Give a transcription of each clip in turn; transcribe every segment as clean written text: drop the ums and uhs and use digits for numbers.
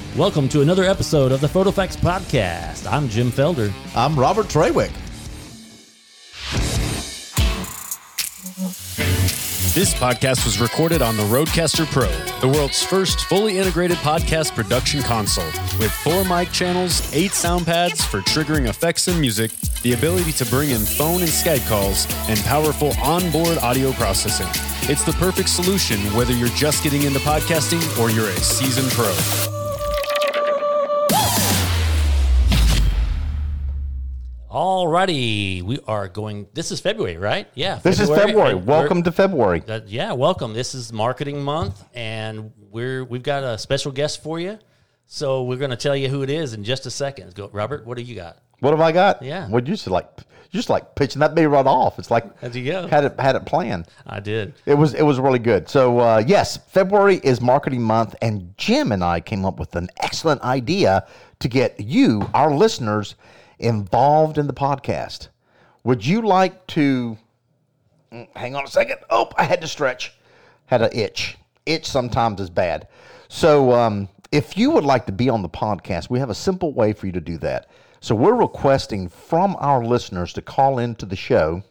Welcome to another episode of the PhotoFacts Podcast. I'm Jim Felder. I'm Robert Trawick. This podcast was recorded on the Rodecaster Pro, the world's first fully integrated podcast production console. With 4 mic channels, 8 sound pads for triggering effects and music, the ability to bring in phone and Skype calls, and powerful onboard audio processing. It's the perfect solution whether you're just getting into podcasting or you're a seasoned pro. Alrighty, we are going. This is February, right? Yeah, This is February. Welcome to February. Welcome. This is Marketing Month, and we've got a special guest for you. So we're going to tell you who it is in just a second. Go, Robert. What do you got? What have I got? Yeah. What you just like pitching that baby right off. It's like There you go. had it planned. I did. It was really good. So yes, February is Marketing Month, and Jim and I came up with an excellent idea to get you, our listeners, involved in the podcast. Would you like to hang on a second? Oh, I had to stretch. Had an itch. Itch sometimes is bad. So if you would like to be on the podcast, we have a simple way for you to do that. So we're requesting from our listeners to call into the show.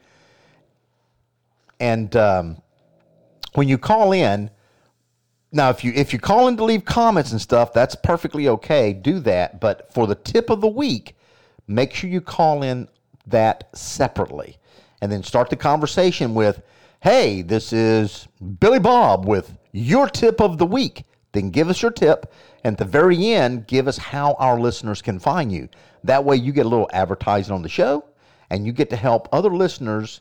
And when you call in, now if you call in to leave comments and stuff, that's perfectly okay. Do that. But for the tip of the week, make sure you call in that separately. And then start the conversation with, hey, this is Billy Bob with your tip of the week. Then give us your tip. And at the very end, give us how our listeners can find you. That way you get a little advertising on the show, and you get to help other listeners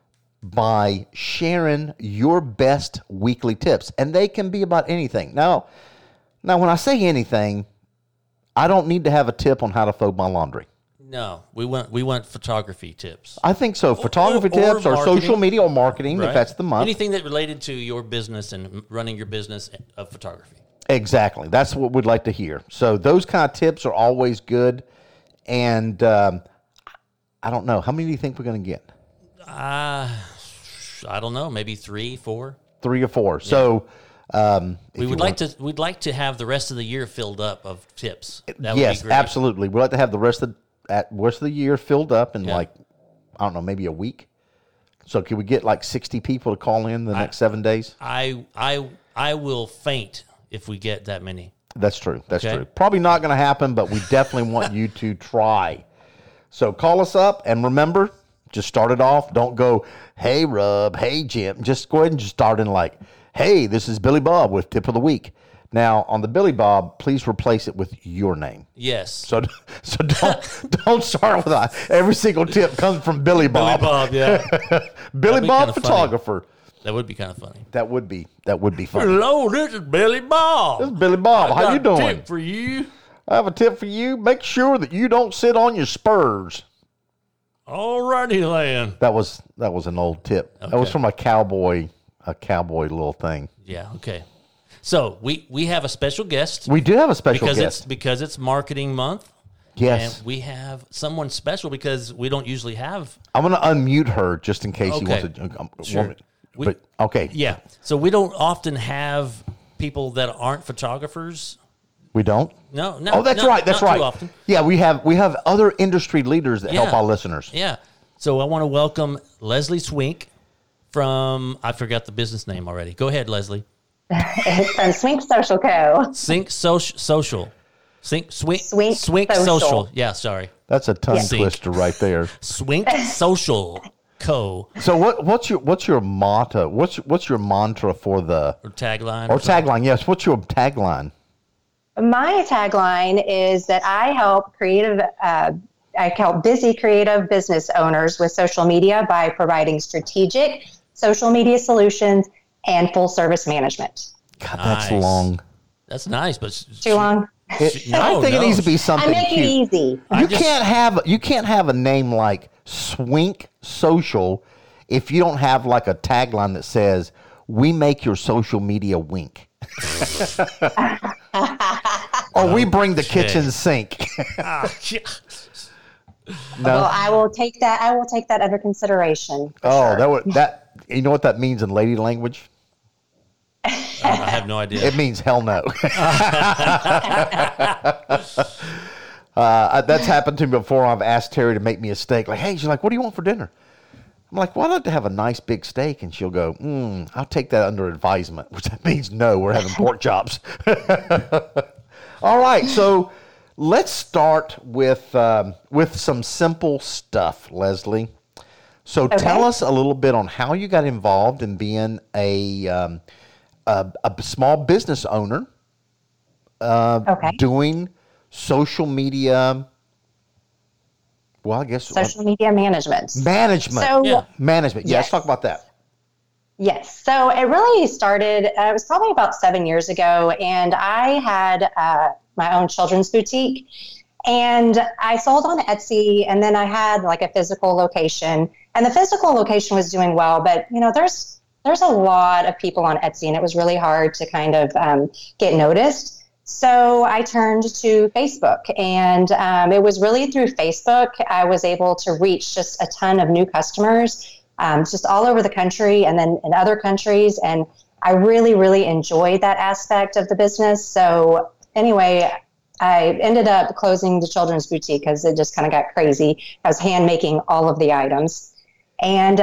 by sharing your best weekly tips. And they can be about anything. Now when I say anything, I don't need to have a tip on how to fold my laundry. No, we want photography tips. I think so. Photography tips or social media or marketing, Right. if that's the month. Anything that related to your business and running your business of photography. Exactly. That's what we'd like to hear. So those kind of tips are always good. And I don't know. How many do you think we're going to get? I don't know. Maybe 3, 4. 3 or 4. Yeah. So we'd like to have the rest of the year filled up of tips. That would yes, be great. absolutely. We'd like to have the rest of the year filled up in I don't know, maybe a week. So can we get like 60 people to call in the next 7 days? I will faint if we get that many. That's true. That's true. Probably not going to happen, but we definitely want you to try. So call us up, and remember, just start it off. Don't go, hey, Rob, hey, Jim. Just go ahead and just start in like, hey, this is Billy Bob with Tip of the Week. Now, on the Billy Bob, please replace it with your name. Yes. So don't start with that. Every single tip comes from Billy Bob. Billy Bob, yeah. Billy Bob photographer. Funny. That would be kind of funny. That would be funny. Hello, this is Billy Bob. This is Billy Bob. How you doing? I got a tip for you. I have a tip for you. Make sure that you don't sit on your spurs. Alrighty, then. That was an old tip. Okay. That was from a cowboy little thing. Yeah. Okay. So we have a special guest. We do have a special guest because it's Marketing Month. Yes. And we have someone special because we don't usually have. I'm going to unmute her just in case you want to. Sure. Okay. Yeah. So we don't often have people that aren't photographers. We don't? No. Oh, that's right. That's right. Too often. Yeah, we have other industry leaders that help our listeners. Yeah. So I want to welcome Leslie Swink from, I forgot the business name already. Go ahead, Leslie. From Swink Social Co. Swink Social. Swink Social. Social. Yeah, sorry. That's a tongue twister right there. Swink Social Co. So what's your motto? What's your mantra for the tagline? Tagline, yes. What's your tagline? My tagline is that I help busy creative business owners with social media by providing strategic social media solutions and full service management. God, that's long. That's nice, but too long. I think it needs to be something. I make it easy. You can't have a name like Swink Social if you don't have like a tagline that says, "We make your social media wink." Or we bring the kitchen sink. No. Well, I will take that under consideration. Oh, sure. that you know what that means in lady language? I have no idea. It means hell no. That's happened to me before. I've asked Terry to make me a steak. Like, hey, she's like, what do you want for dinner? I'm like, well, I'd like to have a nice big steak. And she'll go, I'll take that under advisement, which that means no, we're having pork chops. All right, so let's start with some simple stuff, Leslie. So tell us a little bit on how you got involved in being a small business owner, doing social media. Well, I guess social media management. So, management. Yeah, let's talk about that. Yes. So it really started, it was probably about 7 years ago, and I had my own children's boutique, and I sold on Etsy, and then I had like a physical location, and the physical location was doing well, but there's a lot of people on Etsy, and it was really hard to kind of get noticed. So I turned to Facebook, and it was really through Facebook I was able to reach just a ton of new customers, just all over the country and then in other countries. And I really, really enjoyed that aspect of the business. So anyway, I ended up closing the children's boutique because it just kind of got crazy. I was hand making all of the items. And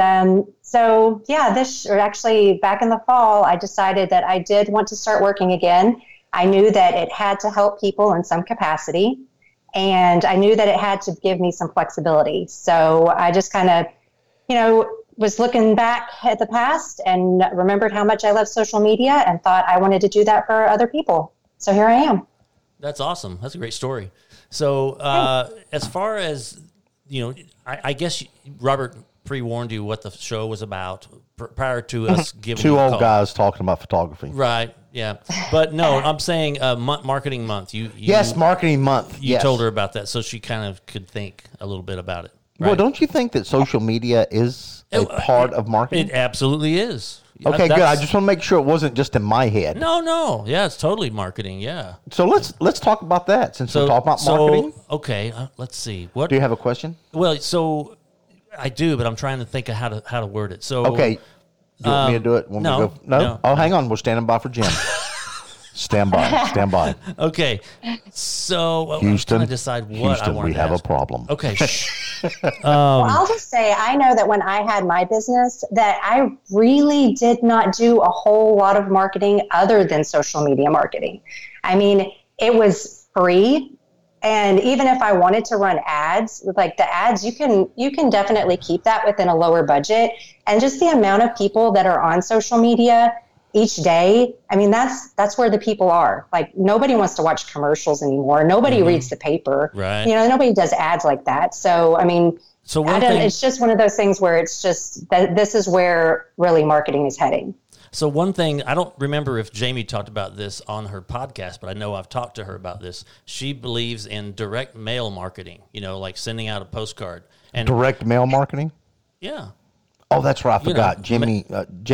actually back in the fall, I decided that I did want to start working again. I knew that it had to help people in some capacity, and I knew that it had to give me some flexibility. So I just kind of, was looking back at the past and remembered how much I love social media and thought I wanted to do that for other people. So here I am. That's awesome. That's a great story. So as far as, I guess Robert pre-warned you what the show was about prior to us giving two old guys talking about photography. Right. Yeah. But no, I'm saying marketing month. Yes, marketing month. You told her about that, so she kind of could think a little bit about it. Right? Well, don't you think that social media is a part of marketing? It absolutely is. Okay, good. I just want to make sure it wasn't just in my head. No. Yeah, it's totally marketing. Yeah. So let's talk about that since we're talking about marketing. Okay, let's see. What do you have a question? Well, so I do, but I'm trying to think of how to word it. So okay. Do you want me to do it? No. Oh, hang on. We're standing by for Jim. Stand by. Okay. So Houston, I'm trying to decide what I want to we have a problem. Okay. Well, I'll just say I know that when I had my business that I really did not do a whole lot of marketing other than social media marketing. I mean, it was free. And even if I wanted to run ads, like the ads, you can definitely keep that within a lower budget. And just the amount of people that are on social media each day, I mean, that's where the people are. Like nobody wants to watch commercials anymore. Nobody reads the paper. Right. Nobody does ads like that. So, I mean, it's just one of those things where it's just that this is where really marketing is heading. So one thing, I don't remember if Jamie talked about this on her podcast, but I know I've talked to her about this. She believes in direct mail marketing, like sending out a postcard. And direct mail marketing? Yeah. Oh, that's right. I forgot. Jamie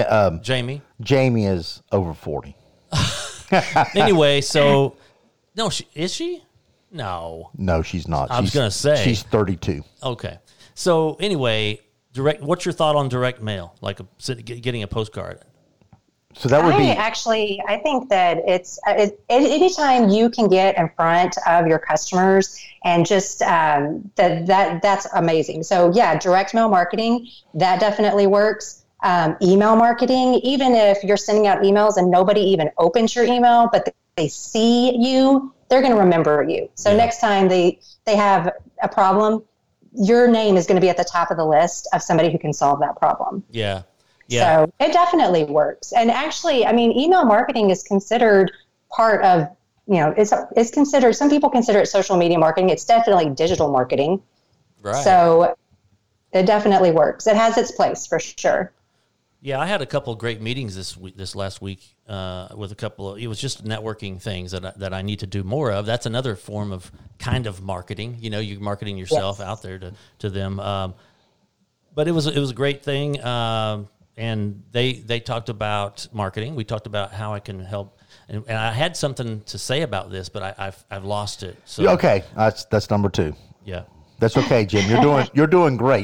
is over 40. Anyway, so, no, is she? No. No, she's not. I was going to say. She's 32. Okay. So anyway, what's your thought on direct mail, like getting a postcard? So that would I think that it's anytime you can get in front of your customers and just that's amazing. So yeah, direct mail marketing, that definitely works. Email marketing, even if you're sending out emails and nobody even opens your email, but they see you, they're going to remember you. So next time they have a problem, your name is going to be at the top of the list of somebody who can solve that problem. Yeah. Yeah. So it definitely works. And actually, I mean, email marketing is considered part of, it's considered, some people consider it social media marketing. It's definitely digital marketing. Right. So it definitely works. It has its place for sure. Yeah, I had a couple of great meetings this last week with a couple of, it was just networking things that I need to do more of. That's another form of kind of marketing. You're marketing yourself out there to them. But it was a great thing. And they talked about marketing. We talked about how I can help, and I had something to say about this, but I've lost it. So okay, that's number 2. Yeah, that's okay, Jim. You're doing great.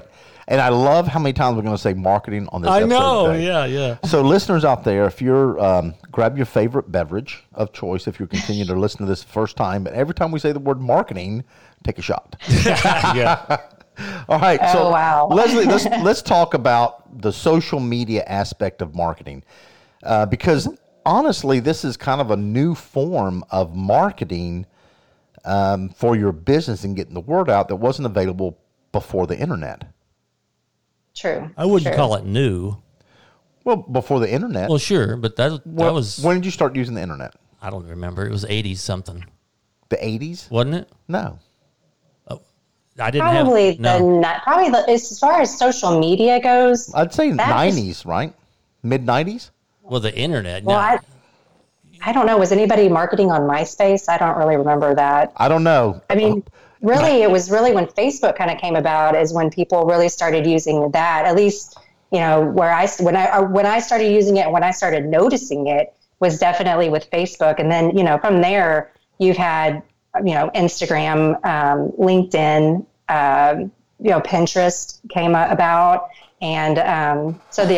And I love how many times we're going to say marketing on this I episode know. today. Yeah. So listeners out there, if you're, grab your favorite beverage of choice if you're continuing to listen to this first time. But every time we say the word marketing, take a shot. Yeah. All right. So wow. Leslie, let's talk about the social media aspect of marketing. Because honestly, this is kind of a new form of marketing for your business and getting the word out that wasn't available before the internet. True. I wouldn't call it new. Well, before the internet. Well, sure, but that was. When did you start using the internet? I don't remember. It was 80s something, The 80s? wasn't it? No. I didn't Probably have no. as far as social media goes. I'd say that 90s, right? Mid 90s? Well, the internet. Well, no. I don't know. Was anybody marketing on MySpace? I don't really remember that. I don't know. I mean, really, it was really when Facebook kind of came about is when people really started using that. At least, when I started using it, when I started noticing it was definitely with Facebook. And then, from there, you've had, Instagram, LinkedIn, Pinterest came about. And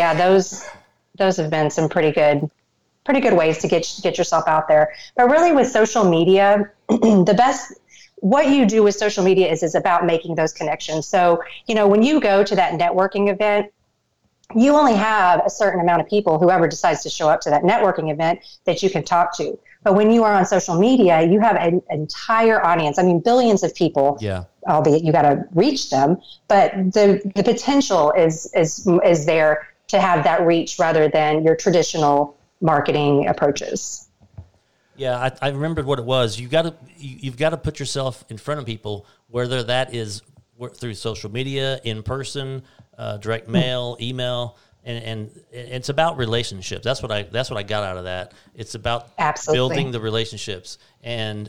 those have been some pretty good ways to get yourself out there. But really with social media, what you do with social media is about making those connections. So, when you go to that networking event, you only have a certain amount of people, whoever decides to show up to that networking event, that you can talk to. But when you are on social media, you have an entire audience. I mean, billions of people. Yeah. Albeit you got to reach them, but the potential is there to have that reach rather than your traditional marketing approaches. Yeah, I remembered what it was. You've got to put yourself in front of people, whether that is through social media, in person, direct mail, email, and it's about relationships. That's what I got out of that. It's about building the relationships, and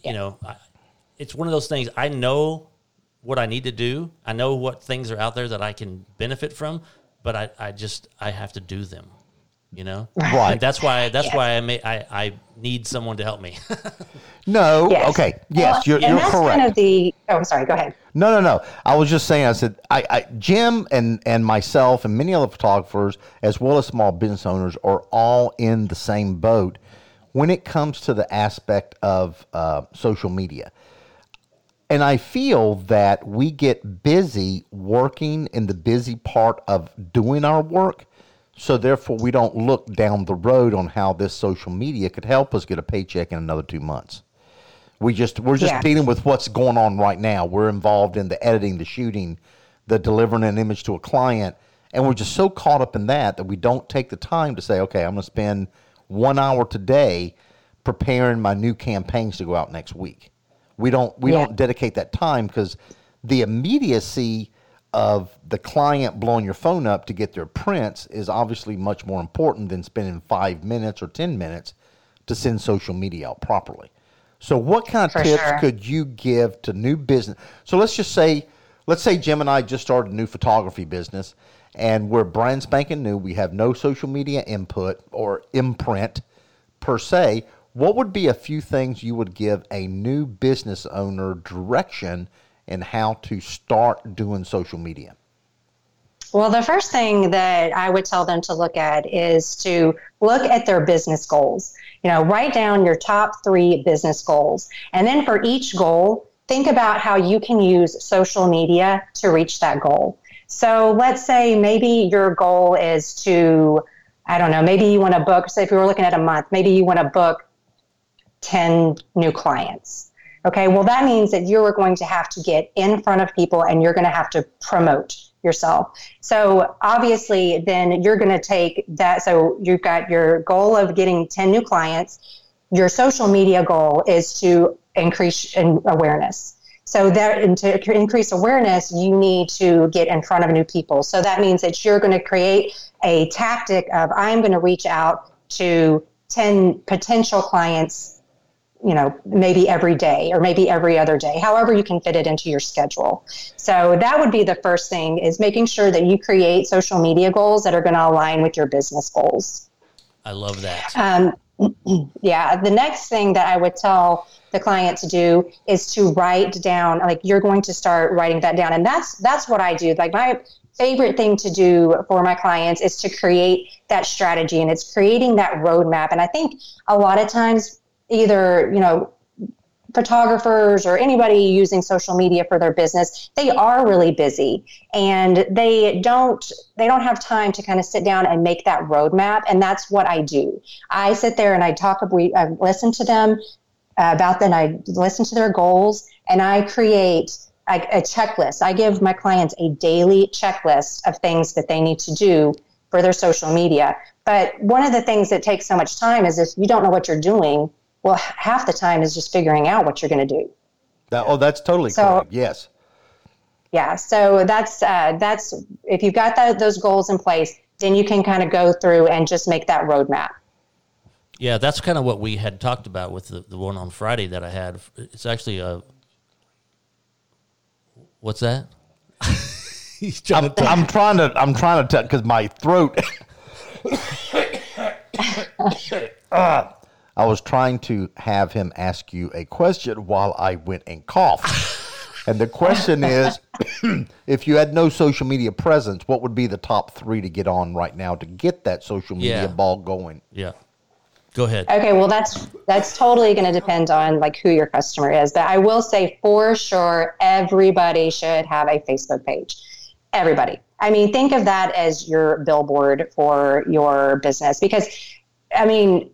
it's one of those things. I know what I need to do. I know what things are out there that I can benefit from, but I have to do them. Right. And that's why I need someone to help me. No. Yes. Okay. Yes, you're that's correct. Kind of I'm sorry. Go ahead. No. I was just saying. I said, Jim and myself and many other photographers, as well as small business owners, are all in the same boat when it comes to the aspect of social media. And I feel that we get busy working in the busy part of doing our work. So therefore, we don't look down the road on how this social media could help us get a paycheck in another 2 months. We're just dealing with what's going on right now. We're involved in the editing, the shooting, the delivering an image to a client, and we're just so caught up in that we don't take the time to say, okay, I'm going to spend 1 hour today preparing my new campaigns to go out next week. We don't dedicate that time because the immediacy of the client blowing your phone up to get their prints is obviously much more important than spending 5 minutes or 10 minutes to send social media out properly. So what kind of tips could you give to new business? So let's say Jim and I just started a new photography business and we're brand spanking new. We have no social media input or imprint per se. What would be a few things you would give a new business owner direction in how to start doing social media? Well, the first thing that I would tell them to look at is to look at their business goals. Write down your top 3 business goals. And then for each goal, think about how you can use social media to reach that goal. So let's say maybe your goal is to, maybe you want to book, so if you were looking at a month, maybe you want to book 10 new clients. Okay, well, that means that you're going to have to get in front of people and you're going to have to promote yourself. So obviously, then you're going to take that. So you've got your goal of getting 10 new clients. Your social media goal is to increase awareness. So to increase awareness, you need to get in front of new people. So that means that you're going to create a tactic of, I'm going to reach out to 10 potential clients, maybe every day or maybe every other day, however you can fit it into your schedule. So that would be the first thing, is making sure that you create social media goals that are going to align with your business goals. I love that. The next thing that I would tell the client to do is to write down, you're going to start writing that down. And that's what I do. favorite thing to do for my clients is to create that strategy, and it's creating that roadmap. And I think a lot of times either, photographers or anybody using social media for their business, they are really busy and they don't have time to kind of sit down and make that roadmap. And that's what I do. I sit there and I listen to them about them. I listen to their goals and I create a checklist. I give my clients a daily checklist of things that they need to do for their social media. But one of the things that takes so much time is if you don't know what you're doing, well, half the time is just figuring out what you're going to do. That's totally correct. Yes. Yeah. So that's if you've got those goals in place, then you can kind of go through and just make that roadmap. Yeah, that's kind of what we had talked about with the one on Friday that I had. It's actually what's that? I'm trying to tell because my throat. I was trying to have him ask you a question while I went and coughed. And the question is, if you had no social media presence, what would be the top 3 to get on right now to get that social media ball going? Yeah. Go ahead. Okay, well, that's totally going to depend on like who your customer is. But I will say for sure, everybody should have a Facebook page. Everybody. I mean, think of that as your billboard for your business because, I mean,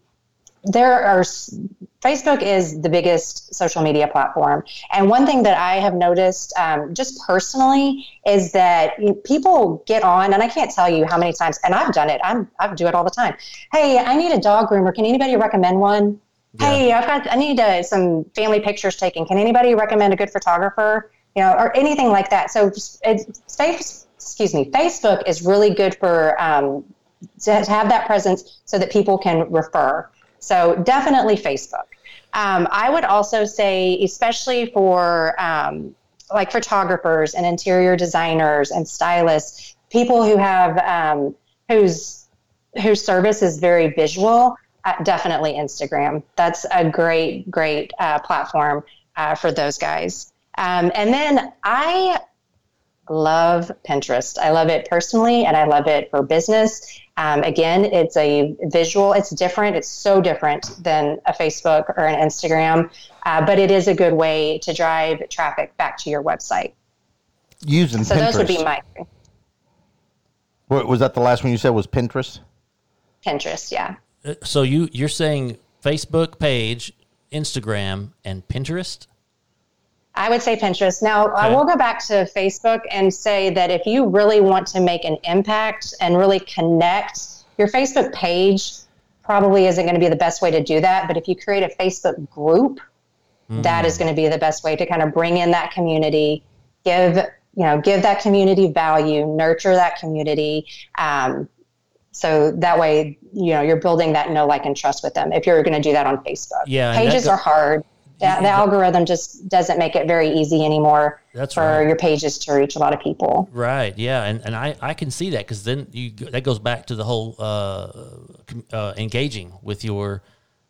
Facebook is the biggest social media platform. And one thing that I have noticed just personally is that people get on, and I can't tell you how many times, and I've done it. I do it all the time. Hey, I need a dog groomer. Can anybody recommend one? Yeah. Hey, I need some family pictures taken. Can anybody recommend a good photographer? Or anything like that. So Facebook is really good for to have that presence so that people can refer. So definitely Facebook. I would also say, especially for like photographers and interior designers and stylists, people who have whose service is very visual, definitely Instagram. That's a great platform for those guys. And then I love Pinterest. I love it personally, and I love it for business. Again, it's a visual. It's different. It's so different than a Facebook or an Instagram, but it is a good way to drive traffic back to your website. Using so Pinterest. Those would be my. What was that? The last one you said was Pinterest? Pinterest, yeah. So you're saying Facebook page, Instagram, and Pinterest? I would say Pinterest. Now, okay. I will go back to Facebook and say that if you really want to make an impact and really connect, your Facebook page probably isn't going to be the best way to do that. But if you create a Facebook group, that is going to be the best way to kind of bring in that community, give that community value, nurture that community. So that way, you're building that know, like, and trust with them if you're going to do that on Facebook. Yeah, pages are hard. The algorithm just doesn't make it very easy anymore for your pages to reach a lot of people. Right. Yeah. And I can see that because then that goes back to the whole engaging with your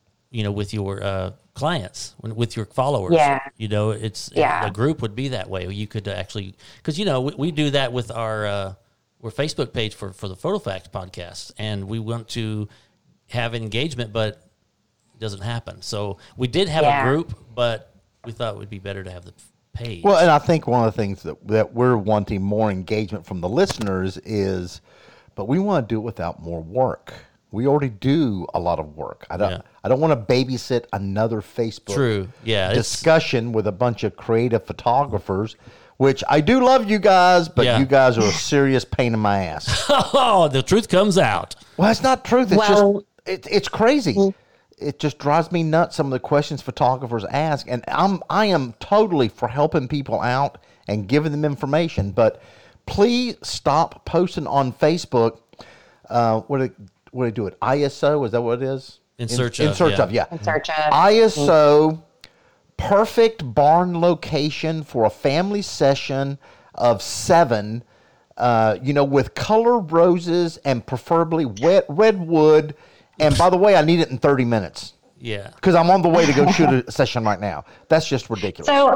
clients, with your followers. Yeah. A group would be that way. You could actually, because, we do that with our Facebook page for the PhotoFacts podcast, and we want to have engagement, but doesn't happen. So we did have a group, but we thought it would be better to have the page. Well, and I think one of the things that we're wanting more engagement from the listeners is, but we want to do it without more work. We already do a lot of work. I don't want to babysit another Facebook discussion with a bunch of creative photographers, which I do love you guys, but you guys are a serious pain in my ass. Oh, the truth comes out. Well, it's not truth. It's it's crazy. It just drives me nuts, some of the questions photographers ask, and I am totally for helping people out and giving them information, but please stop posting on Facebook. What do they do it? ISO, is that what it is? In search of. In search of. ISO, perfect barn location for a family session of 7, with colored roses and preferably wet redwood. And by the way, I need it in 30 minutes. Yeah. Because I'm on the way to go shoot a session right now. That's just ridiculous. So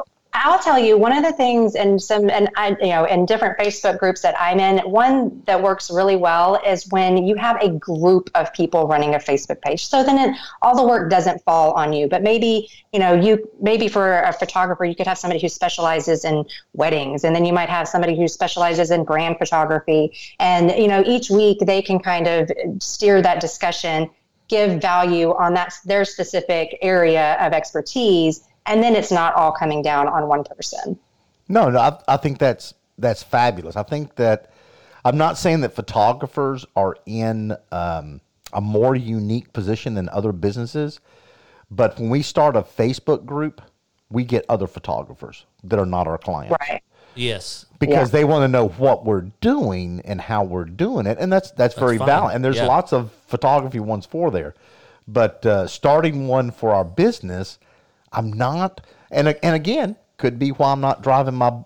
I'll tell you one of the things in in different Facebook groups that I'm in, one that works really well is when you have a group of people running a Facebook page. So then all the work doesn't fall on you, but maybe for a photographer, you could have somebody who specializes in weddings, and then you might have somebody who specializes in brand photography. And, each week they can kind of steer that discussion, give value on their specific area of expertise. And then it's not all coming down on one person. No, I think that's fabulous. I think that I'm not saying that photographers are in a more unique position than other businesses, but when we start a Facebook group, we get other photographers that are not our clients. Right. Yes. Because they want to know what we're doing and how we're doing it. And that's very fine. valid. And there's lots of photography ones for there. But starting one for our business, I'm not, and again, could be why I'm not driving my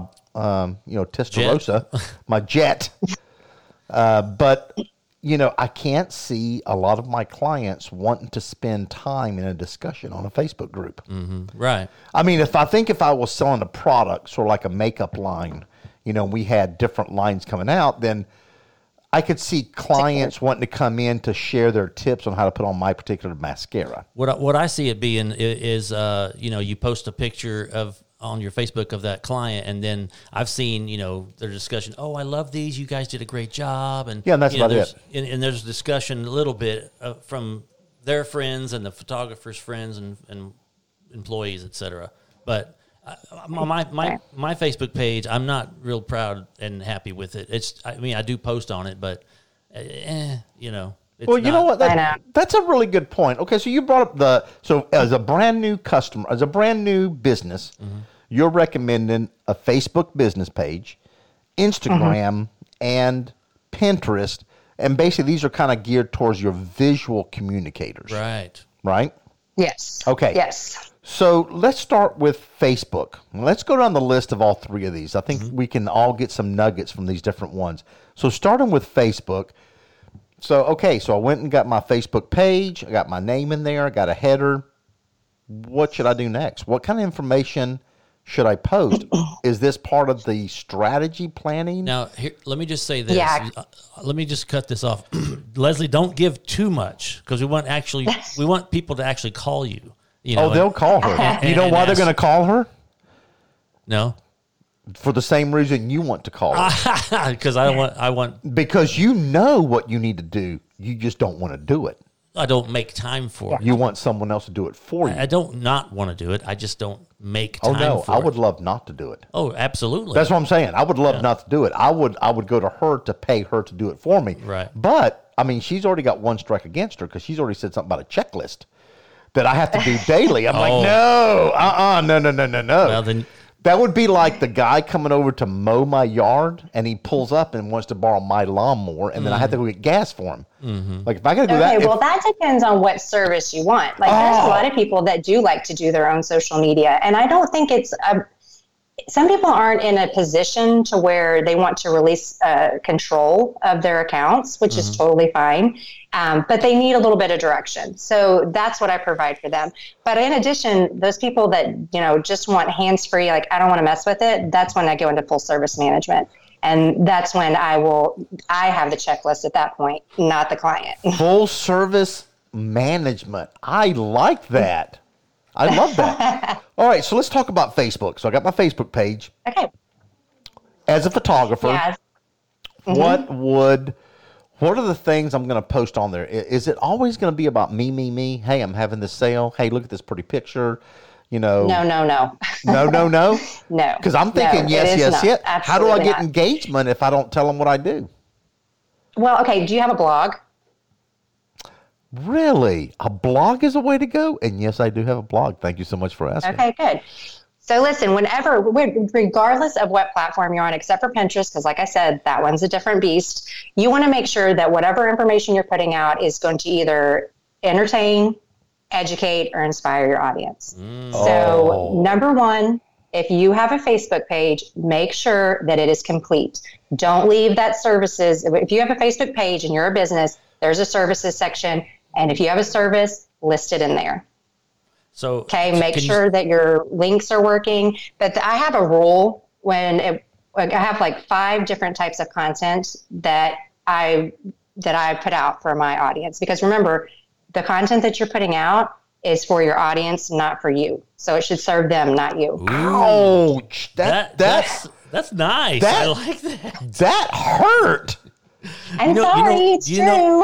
Testarossa, my jet. But I can't see a lot of my clients wanting to spend time in a discussion on a Facebook group. Mm-hmm. Right. I mean, if I was selling a product, sort of like a makeup line, we had different lines coming out, then I could see clients wanting to come in to share their tips on how to put on my particular mascara. What I see it being is you post a picture on your Facebook of that client, and then I've seen their discussion. Oh, I love these. You guys did a great job, and and that's about it. And there's discussion a little bit from their friends and the photographer's friends and employees, etc. But my Facebook page, I'm not real proud and happy with it. I do post on it, but it's well, you know what? That's a really good point. Okay, so you brought up as a brand new customer, as a brand new business, you're recommending a Facebook business page, Instagram, and Pinterest, and basically these are kind of geared towards your visual communicators. Right. Right? Yes. Okay. Yes. So let's start with Facebook. Let's go down the list of all three of these. I think we can all get some nuggets from these different ones. So starting with Facebook. So I went and got my Facebook page. I got my name in there. I got a header. What should I do next? What kind of information should I post? Is this part of the strategy planning? Now, let me just say this. Yeah. Let me just cut this off. Leslie, don't give too much, because we want people to actually call you. They'll call her. You know why they're going to call her? No. For the same reason you want to call her. Because I want. Because you know what you need to do. You just don't want to do it. I don't make time for it. You want someone else to do it for you. I don't not want to do it. I just don't make time for it. I would love not to do it. Oh, absolutely. That's what I'm saying. I would love not to do it. I would go to her to pay her to do it for me. Right. But, she's already got one strike against her because she's already said something about a checklist that I have to do daily. I'm like, no. Well, then that would be like the guy coming over to mow my yard, and he pulls up and wants to borrow my lawnmower, and then I have to go get gas for him. Mm-hmm. Like, if I got to do that. Okay, well, that depends on what service you want. Like, there's a lot of people that do like to do their own social media, and I don't think it's some people aren't in a position to where they want to release control of their accounts, which is totally fine. But they need a little bit of direction. So that's what I provide for them. But in addition, those people that, just want hands-free, like, I don't want to mess with it, that's when I go into full service management. And that's when I have the checklist at that point, not the client. Full service management. I like that. I love that. All right, so let's talk about Facebook. So I got my Facebook page. Okay. As a photographer, what are the things I'm going to post on there? Is it always going to be about me? Hey, I'm having this sale. Hey, look at this pretty picture. No. No. No. No. Because I'm thinking yes. Absolutely How do I get not. engagement if I don't tell them what I do? Well, okay. Do you have a blog? Really? A blog is a way to go? And yes, I do have a blog. Thank you so much for asking. Okay, good. So listen, regardless of what platform you're on, except for Pinterest, because like I said, that one's a different beast, you want to make sure that whatever information you're putting out is going to either entertain, educate, or inspire your audience. So number one, if you have a Facebook page, make sure that it is complete. Don't leave that services. If you have a Facebook page and you're a business, there's a services section. And if you have a service, list it in there. So Okay, make can you- sure that your links are working. But I have a rule I have like 5 different types of content that I put out for my audience. Because remember, the content that you're putting out is for your audience, not for you. So it should serve them, not you. Ouch! That's nice. that- I like that. That hurt. I'm sorry, it's true.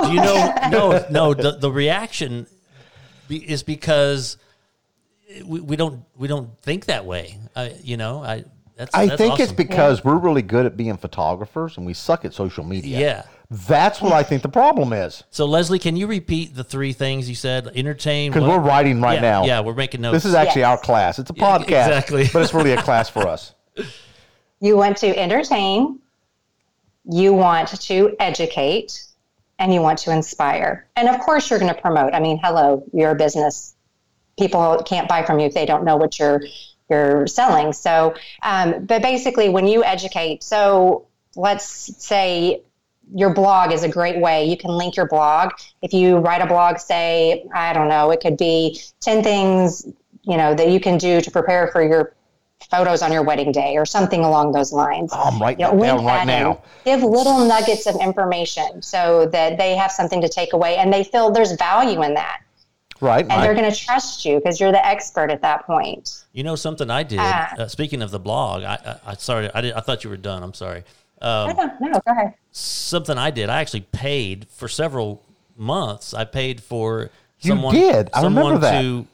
No. The reaction is because we don't think that way. I That's think it's awesome. because we're really good at being photographers and we suck at social media. Yeah. That's what I think the problem is. So Leslie, can you repeat the 3 things you said? Entertain. Because what? we're writing right Yeah, now. Yeah, we're making notes. This is actually Yes. our class. It's a podcast, exactly. but it's really a class for us. You want to entertain, you want to educate, and you want to inspire. And of course, you're going to promote. I mean, hello, you're a business. People can't buy from you if they don't know what you're selling. So, but basically, when you educate, so let's say your blog is a great way. You can link your blog. If you write a blog, say, I don't know, it could be 10 things, that you can do to prepare for your photos on your wedding day or something along those lines. I'm writing that link down right that in. now. Give little nuggets of information so that they have something to take away and they feel there's value in that. Right. And they're going to trust you because you're the expert at that point. You know something I did. Speaking of the blog, I thought you were done. I'm sorry. No, go ahead. Something I did. I actually paid for several months. I paid for You someone. did. I remember that. To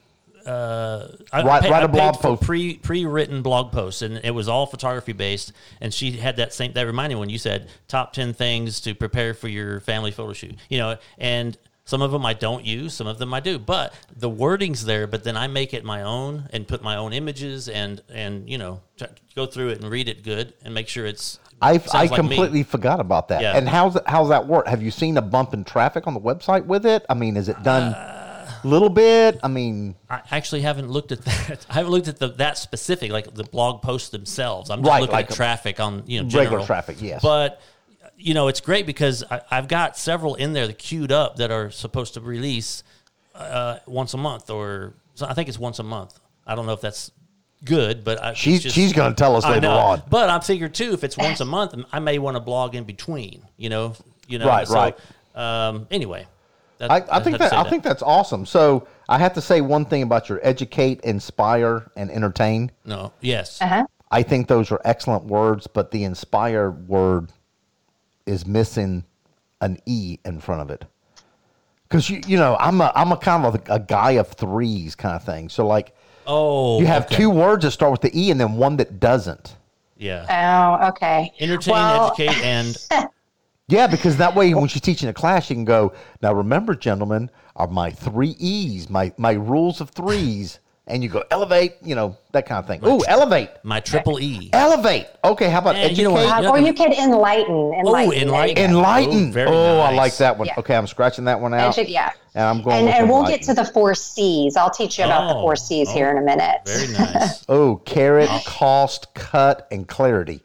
Write a blog for post. pre-written blog posts, and it was all photography based. And she had that reminded me when you said top 10 things to prepare for your family photo shoot. And some of them I don't use, some of them I do. But the wording's there. But then I make it my own and put my own images and go through it and read it good and make sure it's. I sounds like me. completely forgot about that. Yeah. And how's that work? Have you seen a bump in traffic on the website with it? I mean, is it done a little bit? I mean, I actually haven't looked at that. I haven't looked at that specific, like the blog posts themselves. I'm just Right, looking like at traffic on general. regular traffic, yes. But it's great because I've got several in there that queued up that are supposed to release once a month, or so I think it's once a month. I don't know if that's good, but she's going to tell us I later know. on. But I'm figuring too, if it's once a month, I may want to blog in between. Right, right. Anyway. I think that's awesome. So I have to say one thing about your educate, inspire, and entertain. No. Yes. Uh-huh. I think those are excellent words, but the inspire word is missing an E in front of it. Because I'm a kind of a guy of 3s kind of thing. So like, you have 2 words that start with the E and then one that doesn't. Yeah. Oh, okay. Entertain, educate, and Yeah, because that way when she's teaching a class, she can go, now remember, gentlemen, are my 3 E's, my rules of 3s. And you go, elevate, that kind of thing. Ooh, elevate. my triple E. Elevate. Okay, how about And educate? you know what? Or you could enlighten. enlighten. Enlighten. Oh, very I nice. like that one. Yeah. Okay, I'm scratching that one out. Yeah. And I'm going with And we'll enlighten. get to the 4 C's. I'll teach you about the 4 C's here in a minute. Very nice. Oh, carrot, cost, cut, and clarity.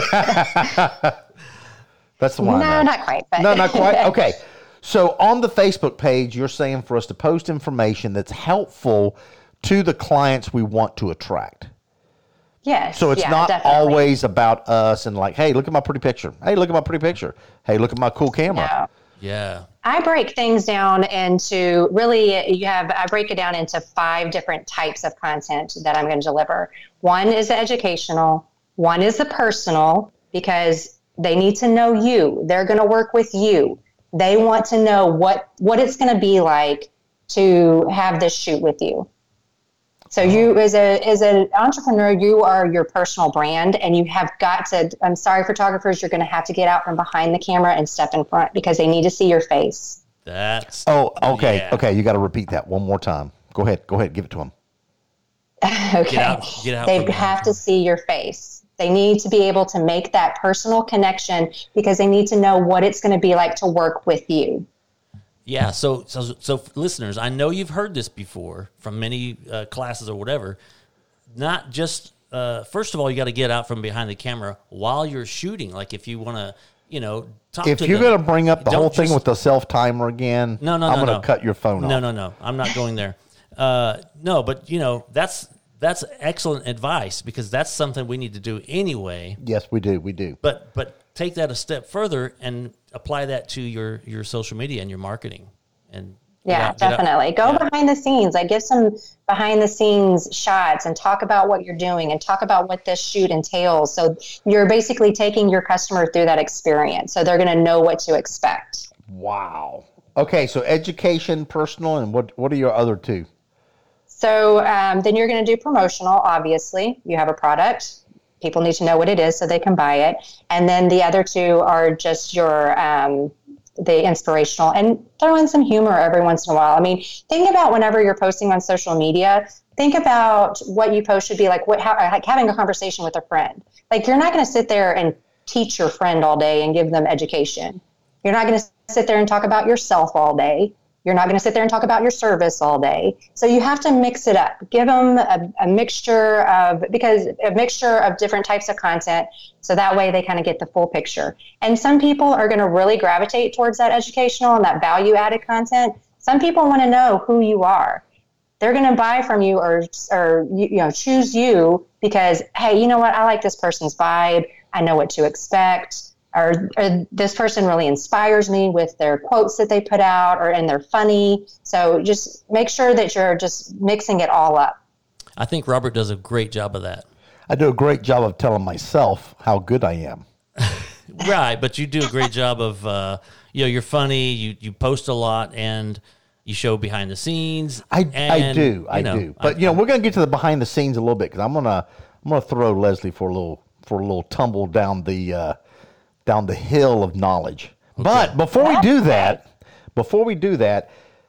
That's the one. I No, know. not quite. But No, not quite. Okay. So on the Facebook page, you're saying for us to post information that's helpful to the clients we want to attract. Yes. So it's yeah, not definitely. always about us and like, hey, look at my pretty picture. Hey, look at my pretty picture. Hey, look at my cool camera. No. Yeah. I break things down into I break it down into 5 different types of content that I'm going to deliver. One is the educational, one is the personal, because they need to know you. They're going to work with you. They want to know what it's going to be like to have this shoot with you. So you, as an entrepreneur, you are your personal brand, and you have got to. I'm sorry, photographers, you're going to have to get out from behind the camera and step in front because they need to see your face. That's. Oh, okay. Yeah. Okay. You got to repeat that one more time. Go ahead. Give it to them. Okay. Get out They from have to see your face. They need to be able to make that personal connection because they need to know what it's going to be like to work with you. Yeah. So listeners, I know you've heard this before from many classes or whatever. Not just first of all, you got to get out from behind the camera while you're shooting. Like if you want to, talk If to you're them, going to bring up the don't whole thing just- with the self timer again, No, I'm going no. to cut your phone off. No. I'm not going there. No, but that's excellent advice, because that's something we need to do anyway. Yes, we do. We do. But take that a step further and apply that to your social media and your marketing. And definitely. Go behind the scenes. Like, give some behind the scenes shots and talk about what you're doing and talk about what this shoot entails. So you're basically taking your customer through that experience, so they're going to know what to expect. Wow. Okay, so education, personal, and what are your other two? So then you're going to do promotional, obviously. You have a product. People need to know what it is so they can buy it. And then the other two are just your the inspirational, and throw in some humor every once in a while. I mean, think about whenever you're posting on social media, think about what you post should be like like having a conversation with a friend. Like, you're not going to sit there and teach your friend all day and give them education. You're not going to sit there and talk about yourself all day. You're not going to sit there and talk about your service all day. So you have to mix it up. Give them a mixture of different types of content, so that way they kind of get the full picture. And some people are going to really gravitate towards that educational and that value-added content. Some people want to know who you are. They're going to buy from you or choose you because, hey, you know what? I like this person's vibe. I know what to expect. Or this person really inspires me with their quotes that they put out, and they're funny. So just make sure that you're just mixing it all up. I think Robert does a great job of that. I do a great job of telling myself how good I am. Right, but you do a great job of, you're funny, you post a lot, and you show behind the scenes. I do. But we're going to get to the behind the scenes a little bit, because I'm gonna throw Leslie for a little tumble down the hill of knowledge. Okay. But before we do that,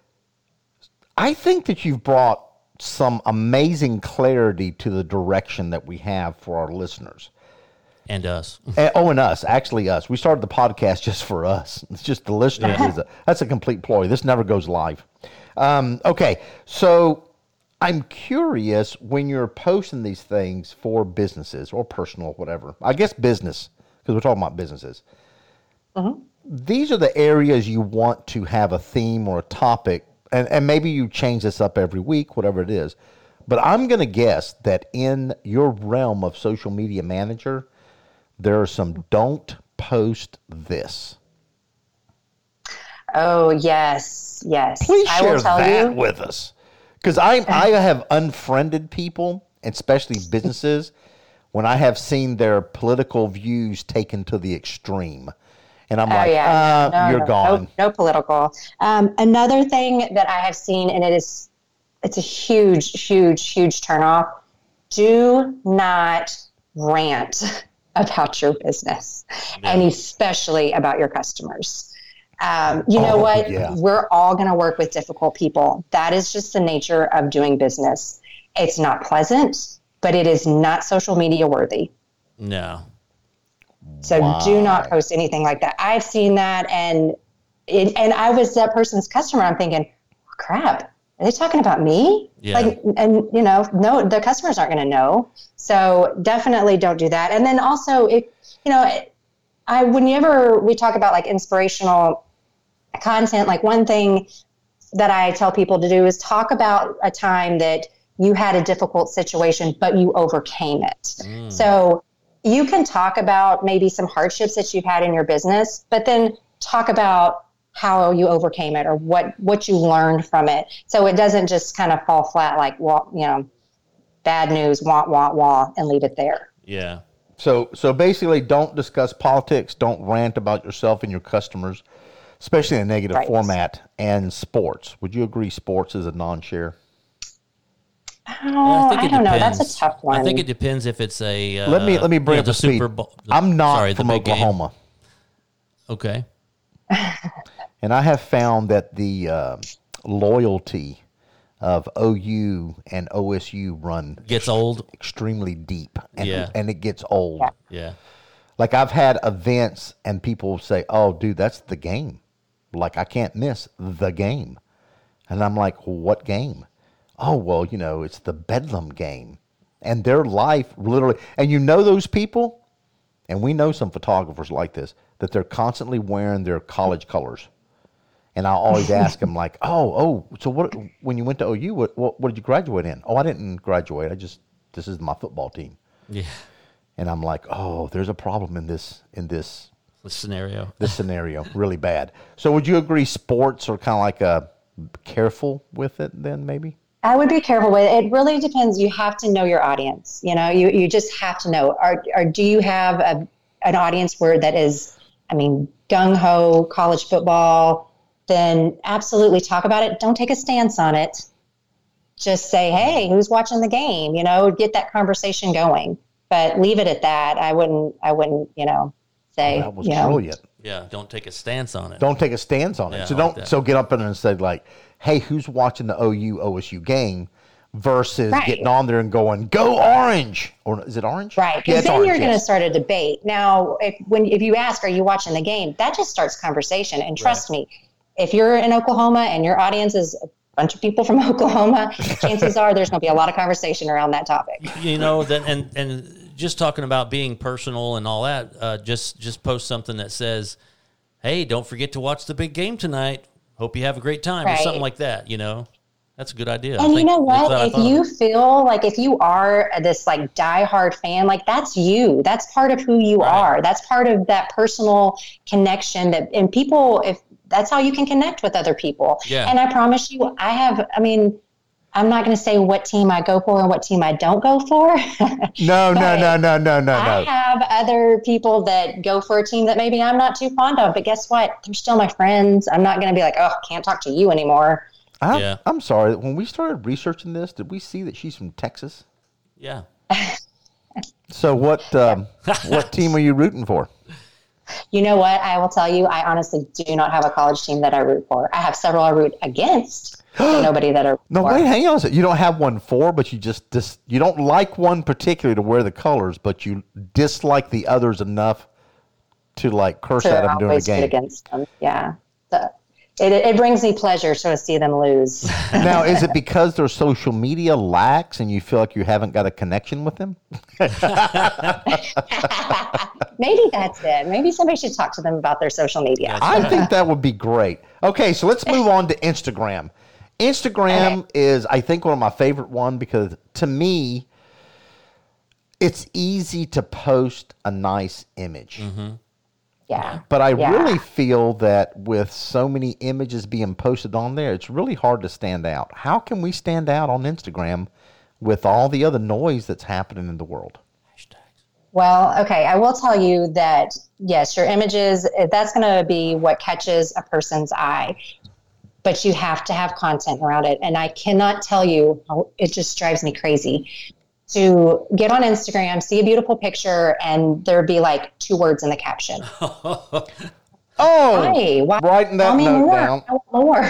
I think that you've brought some amazing clarity to the direction that we have for our listeners. And us. And us. Actually, us. We started the podcast just for us. It's just the listeners. Yeah. That's a complete ploy. This never goes live. Okay, so I'm curious, when you're posting these things for businesses or personal, whatever. I guess business, because we're talking about businesses. Mm-hmm. These are the areas you want to have a theme or a topic, and maybe you change this up every week, whatever it is. But I'm going to guess that in your realm of social media manager, there are some don't post this. Oh, yes. Please share that with us. Because I have unfriended people, especially businesses, when I have seen their political views taken to the extreme. And I'm you're gone. No political. Another thing that I have seen, and it's a huge, huge, huge turnoff. Do not rant about your business, and especially about your customers. You know what? Yeah. We're all going to work with difficult people. That is just the nature of doing business. It's not pleasant, but it is not social media worthy. No. So do not post anything like that. I've seen that, and I was that person's customer. I'm thinking, crap, are they talking about me? Yeah. No, the customers aren't going to know. So definitely don't do that. And then also, whenever we talk about like inspirational content, like one thing that I tell people to do is talk about a time that you had a difficult situation, but you overcame it. So you can talk about maybe some hardships that you've had in your business, but then talk about how you overcame it or what you learned from it. So it doesn't just kind of fall flat like, bad news, wah, and leave it there. Yeah. So basically, don't discuss politics. Don't rant about yourself and your customers, especially in a negative format. And sports. Would you agree sports is a non-share? Oh, I don't know. That's a tough one. I think it depends if it's a. Let me bring up the Super Bowl. I'm not from Oklahoma. Okay. And I have found that the loyalty of OU and OSU run gets old, extremely deep, and it gets old. Yeah. Like I've had events and people say, "Oh, dude, that's the game. Like I can't miss the game," and I'm like, well, "What game?" Oh, well, it's the Bedlam game, and their life literally, and those people, and we know some photographers like this, that they're constantly wearing their college colors. And I always ask them like, so what? When you went to OU, what did you graduate in? Oh, I didn't graduate. This is my football team. Yeah. And I'm like, oh, there's a problem in this scenario. This scenario, really bad. So would you agree sports are kind of like careful with it then maybe? I would be careful with it. It really depends. You have to know your audience. You just have to know. Do you have an audience where that is, gung-ho college football? Then absolutely talk about it. Don't take a stance on it. Just say, hey, who's watching the game? Get that conversation going. But leave it at that. I wouldn't, say. That was brilliant. Yeah, don't take a stance on it. Don't take a stance on it. Yeah, So so get up in there and say like, hey, who's watching the OU OSU game versus getting on there and going, go Orange. Or is it Orange? Right. Because then you're going to start a debate. Now, if you ask, are you watching the game? That just starts conversation. And trust me, if you're in Oklahoma and your audience is a bunch of people from Oklahoma, chances are there's going to be a lot of conversation around that topic. And just talking about being personal and all that, just post something that says, hey, don't forget to watch the big game tonight. Hope you have a great time, or something like that, That's a good idea. And you know what? If you feel like if you are this like diehard fan, like that's you. That's part of who you are. That's part of that personal connection and people, if that's how you can connect with other people. Yeah. And I promise you, I'm not going to say what team I go for and what team I don't go for. No. I have other people that go for a team that maybe I'm not too fond of, but guess what? They're still my friends. I'm not going to be like, can't talk to you anymore. I'm sorry. When we started researching this, did we see that she's from Texas? Yeah. So what team are you rooting for? You know what? I will tell you, I honestly do not have a college team that I root for. I have several I root against, but nobody that I root for. Wait, hang on a second. You don't have one for, but you you don't like one particularly to wear the colors, but you dislike the others enough to like curse at them during the game. Against them. Yeah. So it brings me pleasure to see them lose. Now, is it because their social media lacks and you feel like you haven't got a connection with them? Maybe that's it. Maybe somebody should talk to them about their social media. I think that would be great. Okay, so let's move on to Instagram. Instagram is, I think, one of my favorite one because to me, it's easy to post a nice image. Mm-hmm. Yeah. But I really feel that with so many images being posted on there, it's really hard to stand out. How can we stand out on Instagram with all the other noise that's happening in the world? Well, okay, I will tell you that, yes, your images, that's going to be what catches a person's eye. But you have to have content around it. And I cannot tell you, it just drives me crazy to get on Instagram, see a beautiful picture, and there be like 2 words in the caption. Why? Writing that note down. I want more.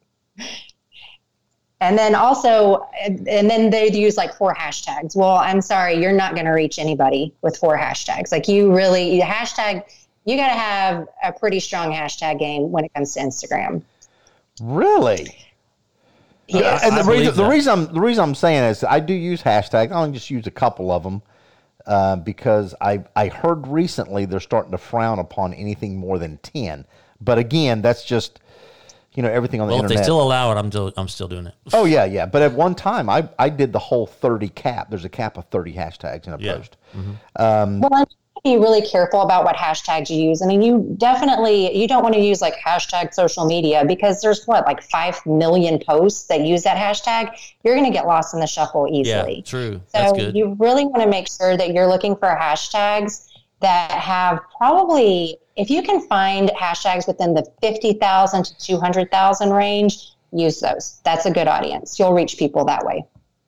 And then also, and then they'd use like 4 hashtags. Well, I'm sorry, you're not going to reach anybody with 4 hashtags. Like you got to have a pretty strong hashtag game when it comes to Instagram. Really? Yes. And the reason I'm saying is I do use hashtags. I only just use a couple of them because I heard recently they're starting to frown upon anything more than 10. But again, that's just everything on the internet. If they still allow it, I'm still doing it. Oh yeah. But at one time, I did the whole 30 cap. There's a cap of 30 hashtags in a post. Mm-hmm. Well, be really careful about what hashtags you use. I mean, you don't want to use like hashtag social media because there's like 5 million posts that use that hashtag. You're going to get lost in the shuffle easily. Yeah, true. So that's good. You really want to make sure that you're looking for hashtags that have probably, if you can find hashtags within the 50,000 to 200,000 range, use those. That's a good audience. You'll reach people that way.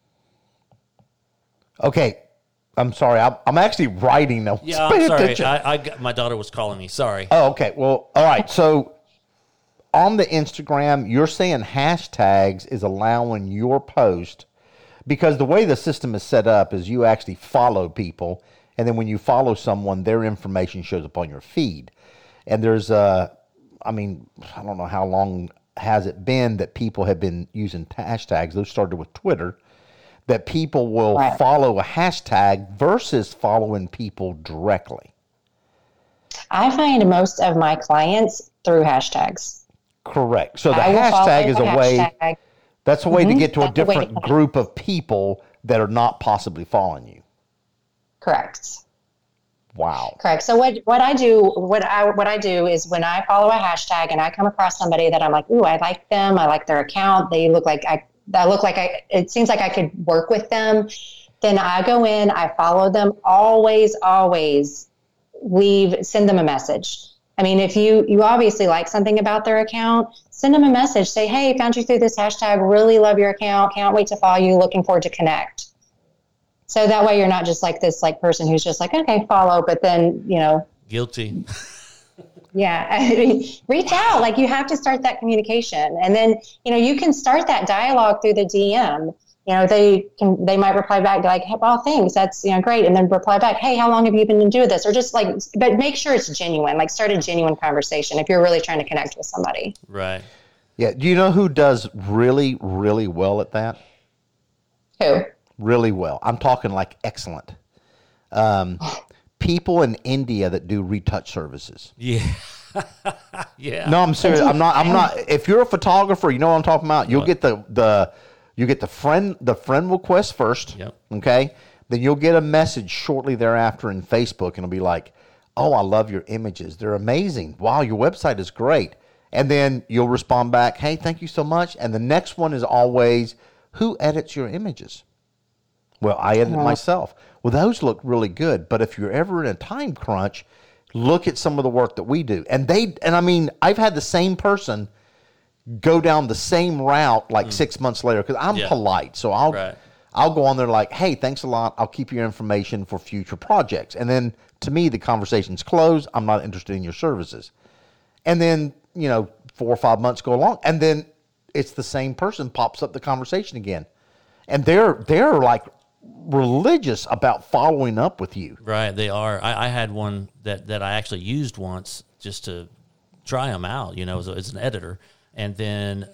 Okay. I'm sorry. I'm actually writing now. Yeah, I'm sorry. My daughter was calling me. Sorry. Oh, okay. Well, all right. So on the Instagram, you're saying hashtags is allowing your post because the way the system is set up is you actually follow people. And then when you follow someone, their information shows up on your feed. And there's I don't know how long has it been that people have been using hashtags. Those started with Twitter. That people will follow a hashtag versus following people directly. I find most of my clients through hashtags. Correct. So the I will follow hashtag is the a way. hashtag. That's a way to get to a That's a way to different connect. group of people that are not possibly following you. Correct. Wow. Correct. So what I do is when I follow a hashtag and I come across somebody that I'm like, ooh, I like them. I like their account. They look like it seems like I could work with them. Then I go in, I follow them, always send them a message. I mean, if you obviously like something about their account, send them a message. Say, hey, found you through this hashtag. Really love your account. Can't wait to follow you. Looking forward to connect. So that way you're not just like this like person who's just like, okay, follow, but then, Guilty. yeah, I mean, reach out. Like you have to start that communication. And then, you can start that dialogue through the DM. They might reply back like, hey, well, thanks. That's, great. And then reply back, hey, how long have you been doing this? Or just but make sure it's genuine, like start a genuine conversation if you're really trying to connect with somebody. Right. Yeah. Do you know who does really, really well at that? Who? Really well. I'm talking like excellent. People in India that do retouch services. Yeah. Yeah. No, I'm serious. I'm not. If you're a photographer, you know what I'm talking about. You'll get the friend request first. Yep. Okay. Then you'll get a message shortly thereafter in Facebook, and it'll be like, "Oh, I love your images. They're amazing. Wow, your website is great." And then you'll respond back, "Hey, thank you so much." And the next one is always, "Who edits your images?" Well, I edit myself. Well, those look really good. But if you're ever in a time crunch, look at some of the work that we do. And I mean, I've had the same person go down the same route like 6 months later because I'm polite. So I'll go on there like, hey, thanks a lot. I'll keep your information for future projects. And then to me, the conversation's closed. I'm not interested in your services. And then, 4 or 5 months go along. And then it's the same person pops up the conversation again. And they're like religious about following up with you. Right, they are. I had one that I actually used once just to try them out. As an editor, and then,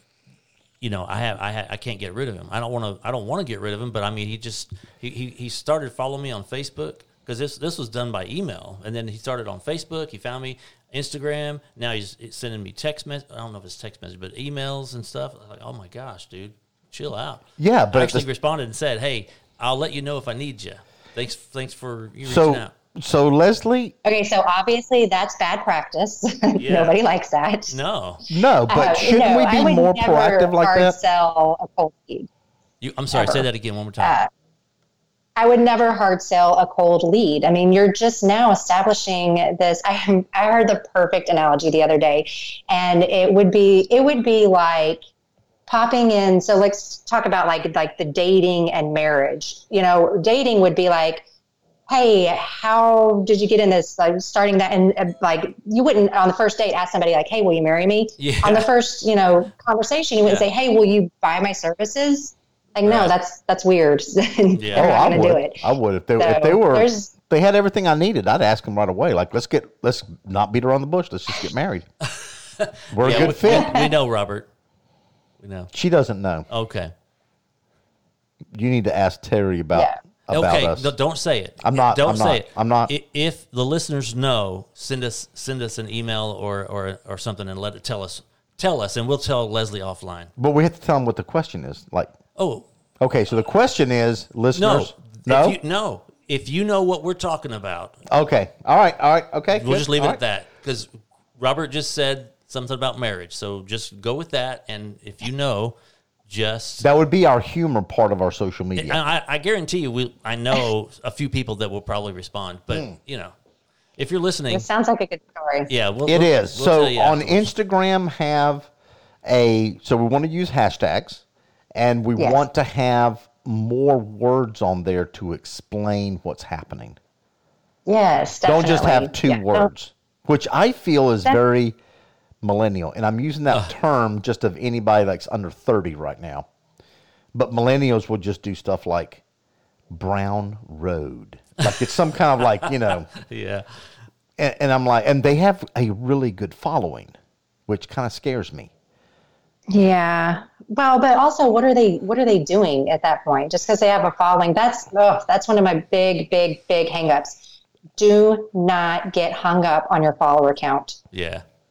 I can't get rid of him. I don't want to get rid of him. But I mean, he started following me on Facebook because this was done by email, and then he started on Facebook. He found me Instagram. Now he's sending me text message. I don't know if it's text message, but emails and stuff. Like, oh my gosh, dude, chill out. Yeah, but I actually responded and said, hey, I'll let you know if I need you. Thanks for you reaching out. So Leslie. Okay, so obviously that's bad practice. Yeah. Nobody likes that. No, but shouldn't we be more proactive like that? Sell a cold lead. I'm sorry. Say that again one more time. I would never hard sell a cold lead. I mean, you're just now establishing this. I heard the perfect analogy the other day, and it would be like popping in. So let's talk about like the dating and marriage. Dating would be like, hey, how did you get in this? Like starting that, and like you wouldn't on the first date ask somebody like, hey, will you marry me? Yeah. On the first conversation, you wouldn't say, hey, will you buy my services? Like, no, that's weird. Yeah. They're not going to do it. I would if they had everything I needed. I'd ask them right away. Like, let's not beat around the bush. Let's just get married. We're a good fit. We know, Robert. We know. She doesn't know. Okay. You need to ask Terry about us. No, don't say it. Don't say it. I'm not. If the listeners know, send us an email or something and tell us, and we'll tell Leslie offline. But we have to tell them what the question is. Like, oh, okay. So the question is, listeners, no. If you know what we're talking about, okay, all right, okay. We'll just leave it all at that because Robert just said something about marriage. So just go with that, and if you know. That would be our humor part of our social media. I guarantee you, I know a few people that will probably respond. But if you're listening, it sounds like a good story. Yeah, it is. So on Instagram, so we want to use hashtags, and we want to have more words on there to explain what's happening. Yes, definitely. Don't just have two words, which I feel is very millennial, and I'm using that term just of anybody that's under 30 right now. But millennials will just do stuff like Brown Road, like it's some kind of like yeah. And I'm like, and they have a really good following, which kind of scares me. Yeah. Well, but also, what are they doing at that point? Just because they have a following, that's one of my big hangups. Do not get hung up on your follower count. Yeah.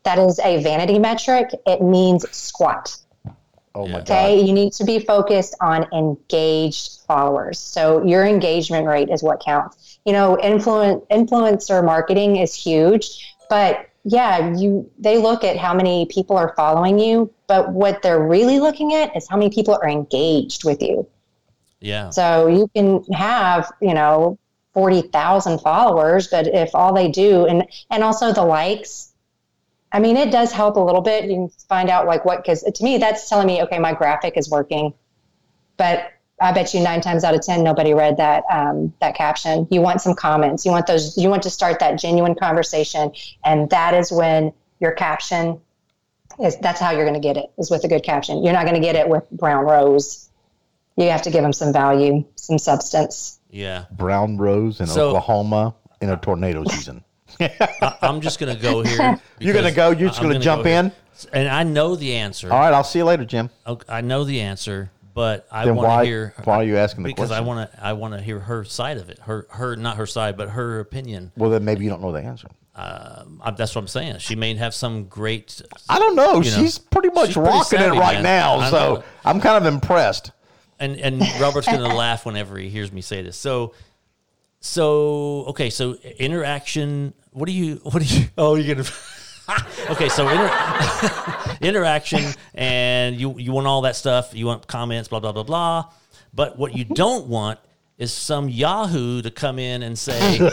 that is a vanity metric. It means squat. Oh my Okay, God. you need to be focused on engaged followers. So your engagement rate is what counts. You know, influencer marketing is huge, but yeah, they look at how many people are following you, but what they're really looking at is how many people are engaged with you. Yeah. So you can have, 40,000 followers, but if all they do, and also the likes, I mean, it does help a little bit. You can find out because to me, that's telling me, okay, my graphic is working, but I bet you 9 times out of 10, nobody read that caption. You want some comments. You want to start that genuine conversation. And that is when your caption that's how you're going to get it, is with a good caption. You're not going to get it with brown rose. You have to give them some value, some substance. Yeah. Brown rose in Oklahoma in a tornado season. I'm just going to go here. You're going to go? You're just going to jump in? And I know the answer. All right, I'll see you later, Jim. I know the answer, but I Then want to hear. why are you asking the because question? I want to hear her side of it. Her not her side, but her opinion. Well, then maybe you don't know the answer. That's what I'm saying. She may have some great. I don't know. You know, she's pretty much she's pretty rocking savvy, it right man. now, I so know. I'm kind of impressed. And Robert's going to laugh whenever he hears me say this. So okay. So interaction. What do you? Oh, you're gonna. Okay, so interaction, and you want all that stuff. You want comments, blah blah blah blah. But what you don't want is some Yahoo to come in and say, "Come in."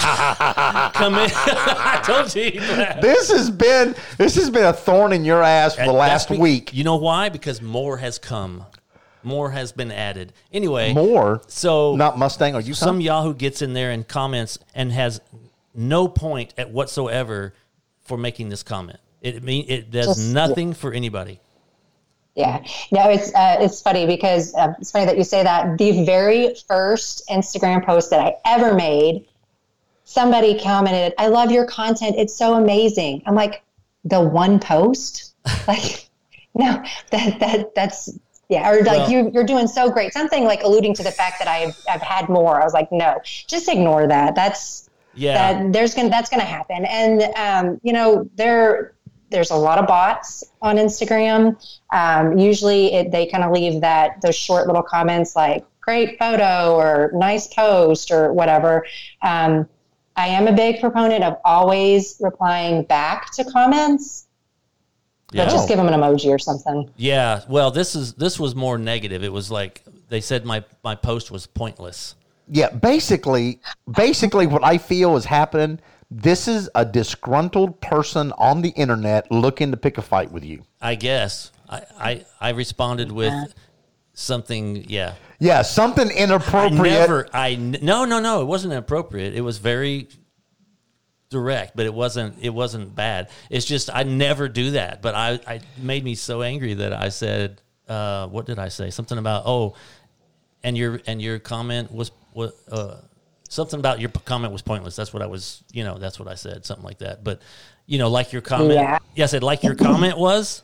I told you that. This has been a thorn in your ass for the last week. You know why? Because more has come. More has been added. Anyway, More. So Not Mustang or Yukon. some Yahoo gets in there and comments and has no point at whatsoever for making this comment. It does nothing for anybody. Yeah, no, it's funny because it's funny that you say that. The very first Instagram post that I ever made, somebody commented, "I love your content. It's so amazing." I'm like, the one post? Like, no, that's yeah, or like you're doing so great. Something like alluding to the fact that I've had more. I was like, no, just ignore that. That's gonna happen. And there's a lot of bots on Instagram. Usually they kind of leave those short little comments like great photo or nice post or whatever. I am a big proponent of always replying back to comments. But just give them an emoji or something. Yeah. Well, this was more negative. It was like they said my post was pointless. Yeah, basically what I feel is happening, this is a disgruntled person on the internet looking to pick a fight with you. I guess. I responded with something, yeah. Yeah, something inappropriate. No, it wasn't inappropriate. It was very direct, but it wasn't bad. It's just I never do that. But I made me so angry that I said, what did I say? Something about and your comment was something about your comment was pointless. That's what I was, that's what I said, something like that. But like your comment, yeah, I said like your comment was,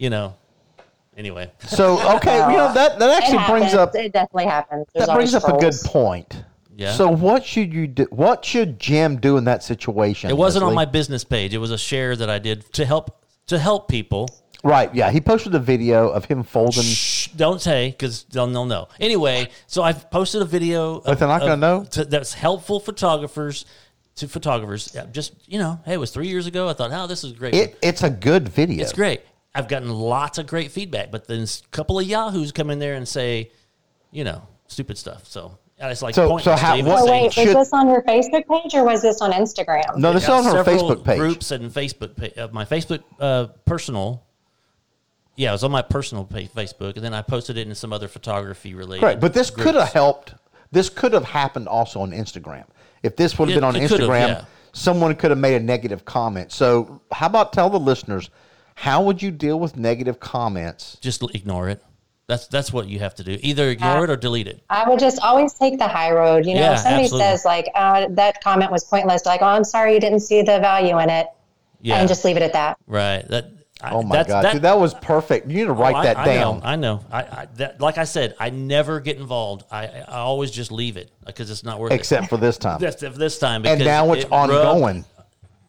anyway. So okay, that actually brings up. It definitely happens. That brings up a good point. Yeah. So what should you do? What should Jim do in that situation? It wasn't on Leslie? my business page. It was a share that I did to help people. Right. Yeah. He posted a video of him folding. Shh, don't say because they'll know. Anyway, so I've posted a video. But they're not going to know? That's helpful to photographers. Just, hey, it was 3 years ago. I thought, this is great. It's a good video. It's great. I've gotten lots of great feedback, but then a couple of Yahoos come in there and say, stupid stuff. So it's like pointless to even what- say. Wait, was this on your Facebook page or was this on Instagram? No, this is Got on her several Facebook page. groups and Facebook my Facebook personal. Yeah, it was on my personal page, Facebook, and then I posted it in some other photography related. Correct, but this groups. could have helped. This could have happened also on Instagram. If this would have been on it could have, Instagram, yeah. someone could have made a negative comment. So how about tell the listeners, how would you deal with negative comments? Just ignore it. That's what you have to do. Either ignore it or delete it. I would just always take the high road. Yeah, if somebody absolutely. says like, that comment was pointless, like, I'm sorry you didn't see the value in it. Yeah, And just leave it at that. right. Oh my God, dude, that was perfect. You need to write that down. I know. Like I said, I never get involved. I always just leave it because it's not worth Except for this time. it. Except for this time. And because now it's ongoing.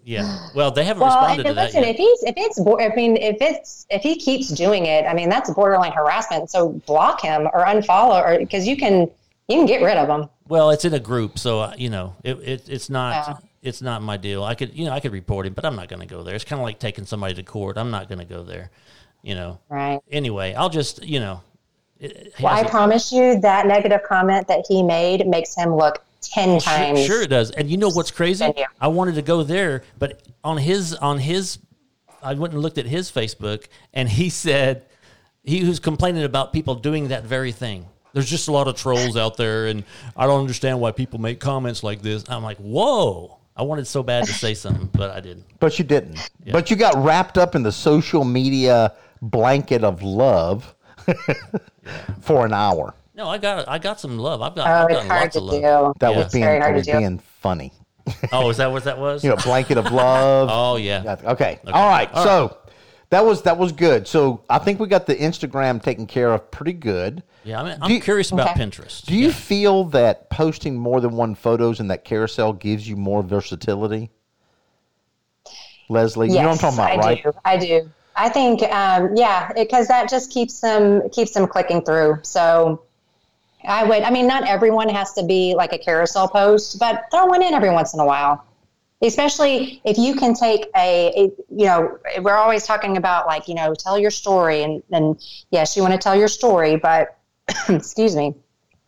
Yeah. Well, they haven't Well, responded to and that listen, yet. if he keeps doing it, I mean, that's borderline harassment. So block him or unfollow, or because you can get rid of him. Well, it's in a group, so it's not it's not my deal. I could report him, but I'm not going to go there. It's kind of like taking somebody to court. I'm not going to go there. Right. Anyway, I'll just Well, I promise you that negative comment that he made makes him look 10 times. Sure it does. And you know what's crazy? I wanted to go there, but on his I went and looked at his Facebook, and he said he was complaining about people doing that very thing. There's just a lot of trolls out there, and I don't understand why people make comments like this. I'm like, whoa. I wanted so bad to say something, but I didn't. But you didn't. Yeah. But you got wrapped up in the social media blanket of love for an hour. No, I got some love. I've it's gotten hard lots to of love. do. That was being funny. Oh, is that what that was? Blanket of love. Oh, yeah. Okay. All right. So that was good. So I think we got the Instagram taken care of pretty good. Yeah, I'm curious about Pinterest. Do you feel that posting more than one photos in that carousel gives you more versatility? Leslie, yes, you know what I'm talking about, right? I do. I think, because that just keeps them clicking through. So not everyone has to be like a carousel post, but throw one in every once in a while. Especially if you can take we're always talking about tell your story and yes, you want to tell your story, but excuse me.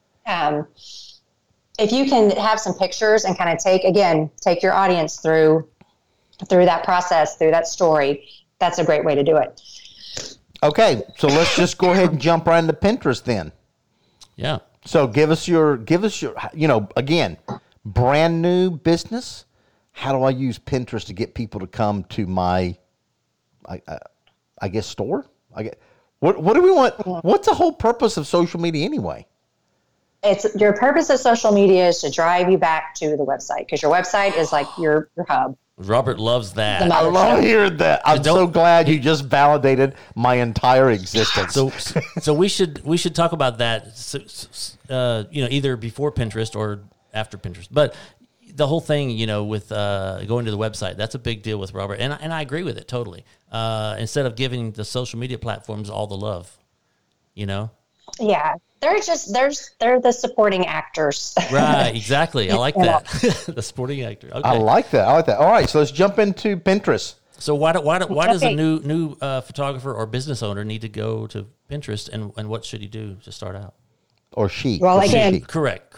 If you can have some pictures and kind of take your audience through that process, through that story, that's a great way to do it. Okay, so let's just go ahead and jump right into Pinterest then. Yeah. So give us your again, brand new business. How do I use Pinterest to get people to come to my, I guess, store? What do we want? What's the whole purpose of social media anyway? Your purpose of social media is to drive you back to the website, because your website is like your hub. Robert loves that. I love hearing that. I'm so glad you just validated my entire existence. So we should talk about that. Either before Pinterest or after Pinterest. But the whole thing, with going to the website, that's a big deal with Robert, and I agree with it totally. Instead of giving the social media platforms all the love, Yeah, they're the supporting actors. Right, exactly. I like that. The supporting actor. Okay. I like that. All right, so let's jump into Pinterest. So why does a new photographer or business owner need to go to Pinterest, and what should he do to start out? Or she? Well, again, correct.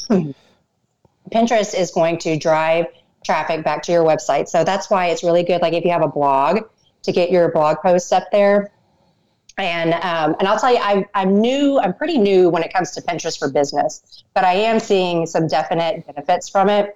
Pinterest is going to drive traffic back to your website, so that's why it's really good. Like if you have a blog, to get your blog posts up there. And I'll tell you, I'm pretty new when it comes to Pinterest for business, but I am seeing some definite benefits from it.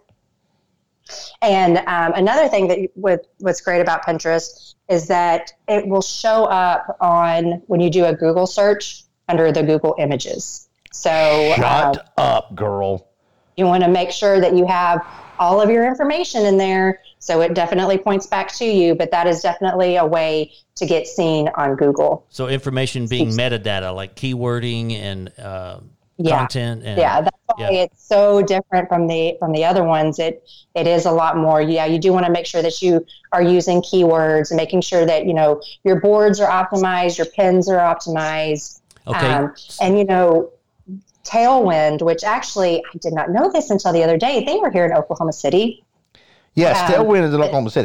And another thing that what's great about Pinterest is that it will show up when you do a Google search under the Google images. So shut up, girl. You want to make sure that you have all of your information in there, so it definitely points back to you, but that is definitely a way to get seen on Google. So information being metadata, like keywording and content. And, that's why it's so different from the other ones. It is a lot more. Yeah, you do want to make sure that you are using keywords and making sure that, your boards are optimized, your pins are optimized. Okay. And, Tailwind, which actually I did not know this until the other day. They were here in Oklahoma City. Yes, Tailwind is in Oklahoma City.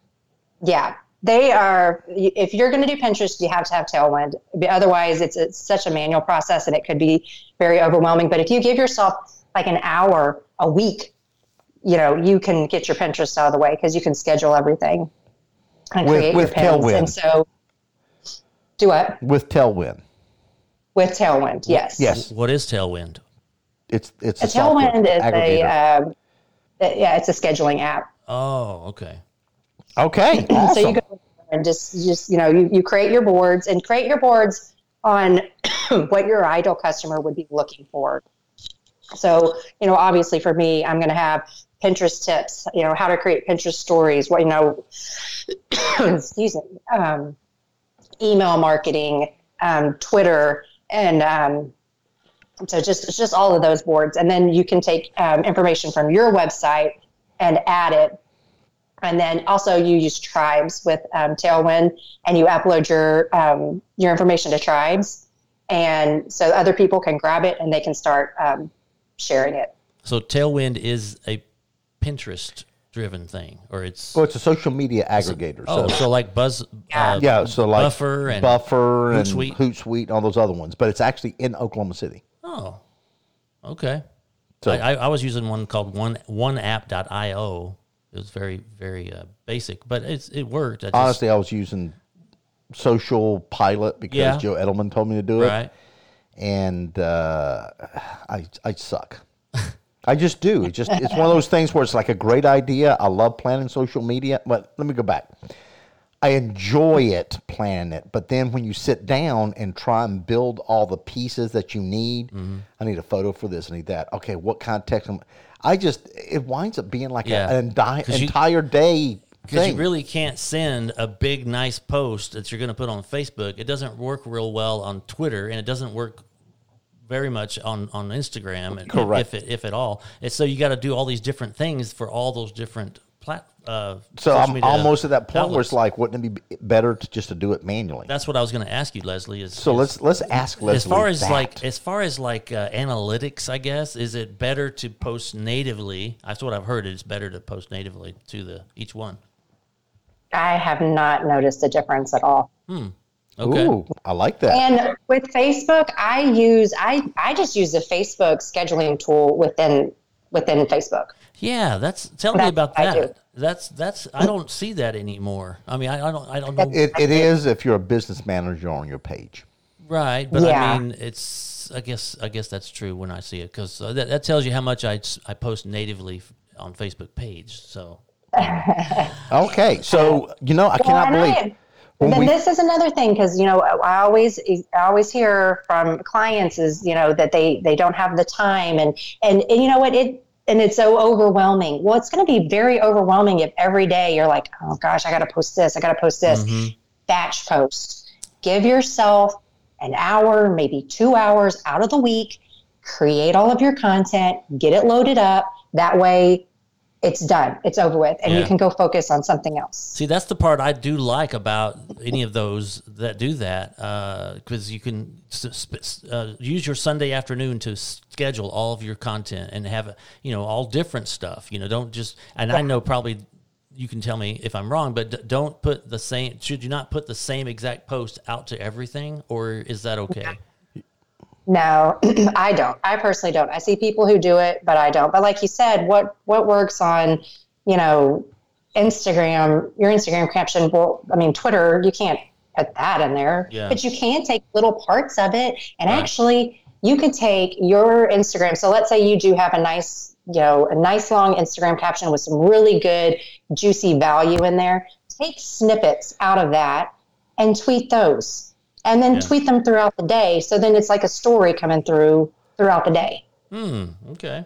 They are. If you're going to do Pinterest, you have to have Tailwind. Otherwise, it's such a manual process and it could be very overwhelming. But if you give yourself like an hour a week, you can get your Pinterest out of the way, because you can schedule everything and create your pins. Tailwind. And so, do what? With Tailwind. With Tailwind, yes. Yes. What is Tailwind? It's a Tailwind is aggregator. It's a scheduling app. Oh, okay. Okay. Awesome. So you go and just you create your boards on what your ideal customer would be looking for. So, obviously for me, I'm going to have Pinterest tips, how to create Pinterest stories, excuse me, email marketing, Twitter, and so just all of those boards. And then you can take information from your website and add it And then also you use Tribes with Tailwind, and you upload your information to Tribes. And so other people can grab it and they can start sharing it. So Tailwind is a Pinterest-driven thing, or it's... Well, it's a social media aggregator. So like so like Buffer and Hootsuite. Hootsuite, all those other ones. But it's actually in Oklahoma City. Oh, okay. So I was using one called oneapp.io. It was very, very basic, but it worked. Honestly, I was using Social Pilot because Joe Edelman told me to do it. Right. And I suck. I just do. It's one of those things where it's like a great idea. I love planning social media. But let me go back. I enjoy it, planning it. But then when you sit down and try and build all the pieces that you need, I need a photo for this, I need that. Okay, what kind of text? It winds up being like an entire day because thing. You really can't send a big, nice post that you're going to put on Facebook. It doesn't work real well on Twitter, and it doesn't work very much on Instagram, and correct, if at all. And so you got to do all these different things for all those different so I'm almost at that point outlets. where it's like, wouldn't it be better to do it manually? That's what I was going to ask you, Leslie. Let's ask Leslie. As far as analytics, I guess, is it better to post natively? That's what I've heard. It's better to post natively to each one. I have not noticed a difference at all. Okay. Ooh, I like that. And with Facebook, I just use the Facebook scheduling tool within Facebook. Yeah, tell me about I do. That's I don't see that anymore. I mean, I don't know. It is if you're a business manager on your page, right? But I mean, it's I guess that's true when I see it because that tells you how much I post natively on Facebook page. So okay, so I cannot believe. This is another thing because I always hear from clients is that they don't have the time and you know what and it's so overwhelming. Well, it's going to be very overwhelming if every day you're like, oh gosh, I got to post this. Batch post. Give yourself an hour, maybe 2 hours out of the week. Create all of your content. Get it loaded up. That way, it's done. It's over with. And you can go focus on something else. See, that's the part I do like about any of those that do that, because you can use your Sunday afternoon to schedule all of your content and have, all different stuff. Don't just, and I know probably you can tell me if I'm wrong, but don't put should you not put the same exact post out to everything, or is that okay? No, I don't. I personally don't. I see people who do it, but I don't. But like you said, what works on, Instagram, your Instagram caption, Twitter, you can't put that in there. Yeah. But you can take little parts of it. And actually, you could take your Instagram. So let's say you do have a nice long Instagram caption with some really good, juicy value in there. Take snippets out of that and tweet those. And then tweet them throughout the day. So then it's like a story coming throughout the day. Okay.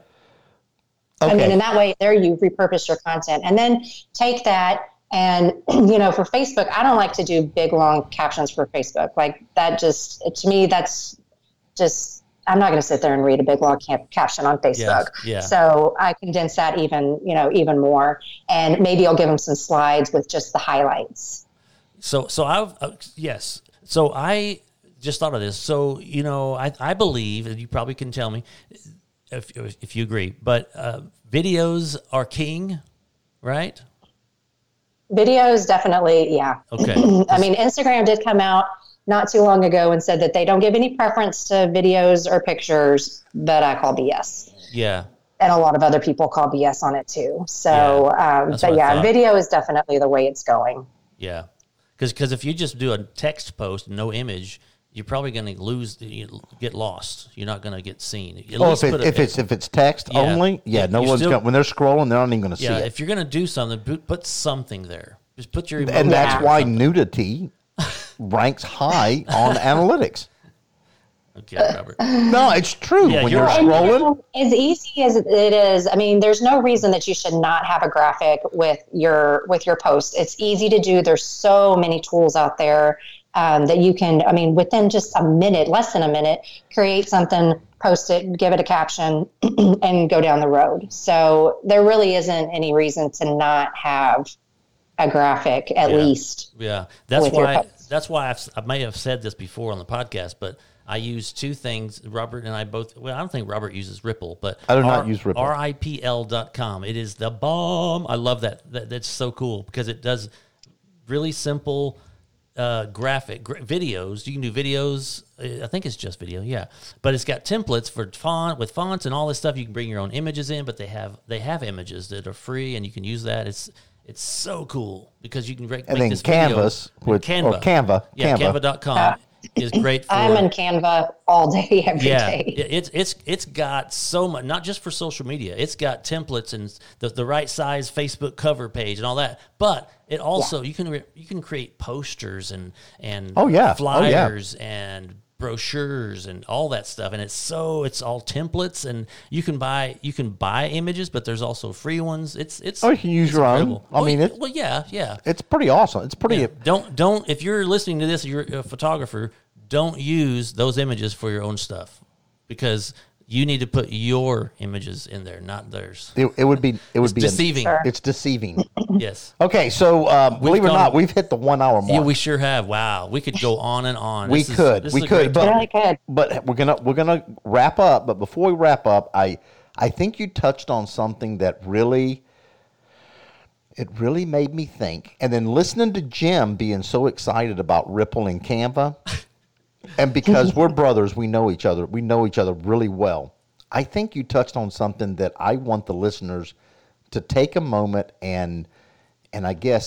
I mean, in that way, there you repurpose your content. And then take that and, for Facebook, I don't like to do big, long captions for Facebook. Like that to me, that's just, I'm not going to sit there and read a big, long caption on Facebook. Yes. Yeah. So I condense that even more. And maybe I'll give them some slides with just the highlights. So yes. So I just thought of this. So, I believe, and you probably can tell me if you agree, but videos are king, right? Videos, definitely, yeah. Okay. I mean, Instagram did come out not too long ago and said that they don't give any preference to videos or pictures, but I call BS. Yeah. And a lot of other people call BS on it too. So, video is definitely the way it's going. Yeah. Because if you just do a text post, no image, you're probably going to get lost. You're not going to get seen. If it's text only, no one's going. When they're scrolling, they're not even going to see it. If you're going to do something, put something there. Just put your and that's why nudity ranks high on analytics. Okay, Robert. No, it's true. Yeah, when you're scrolling, as easy as it is, I mean, there's no reason that you should not have a graphic with your post. It's easy to do. There's so many tools out there that you can, within just a minute, less than a minute, create something, post it, give it a caption, and go down the road. So there really isn't any reason to not have a graphic at least. Yeah, with your posts. that's why I may have said this before on the podcast, but I use two things. Robert and I both. Well, I don't think Robert uses Ripple, but I do not use Ripple. RIPL.com. It is the bomb. I love that. That's so cool because it does really simple graphic videos. You can do videos. I think it's just video, yeah. But it's got templates for fonts and all this stuff. You can bring your own images in, but they have images that are free, and you can use that. It's so cool because you can make and then this Canvas video. or Canva. Yeah, Canva.com is great for. I'm in Canva all day, every day. It's got so much, not just for social media. It's got templates and the right size Facebook cover page and all that. But it also you can create posters and flyers and brochures and all that stuff, and it's all templates, and you can buy images, but there's also free ones. It's you can use your incredible. own. I mean, it's pretty awesome. It's pretty. Yeah. Don't if you're listening to this, you're a photographer, don't use those images for your own stuff because you need to put your images in there, not theirs. It would be deceiving. It's deceiving. Yes. Okay, so believe it or not, we've hit the 1 hour mark. Yeah, we sure have. Wow, we could go on and on. We could, but we're gonna wrap up. But before we wrap up, I think you touched on something that really made me think. And then listening to Jim being so excited about Ripple and Canva. And because we're brothers, we know each other. We know each other really well. I think you touched on something that I want the listeners to take a moment and I guess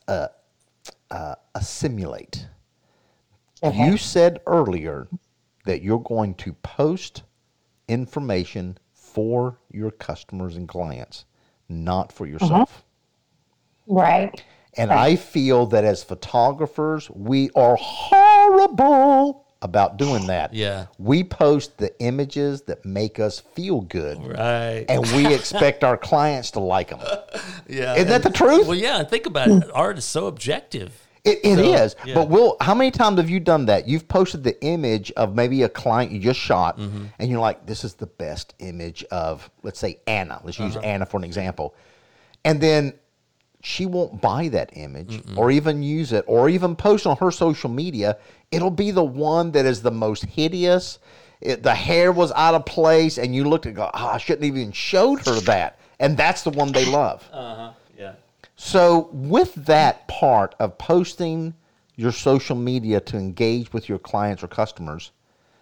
assimilate. Okay. You said earlier that you're going to post information for your customers and clients, not for yourself. Right. And I feel that as photographers, we are horrible about doing that. Yeah. We post the images that make us feel good. Right. And we expect our clients to like them. Yeah. Isn't that the truth? Well, yeah. Think about it. Art is so objective. It is. Yeah. But how many times have you done that? You've posted the image of maybe a client you just shot, and you're like, this is the best image of, let's say, Anna. Let's use Anna for an example. And then she won't buy that image or even use it or even post on her social media. It'll be the one that is the most hideous. The hair was out of place, and you looked and go, I shouldn't have even showed her that. And that's the one they love. Yeah. So with that part of posting your social media to engage with your clients or customers,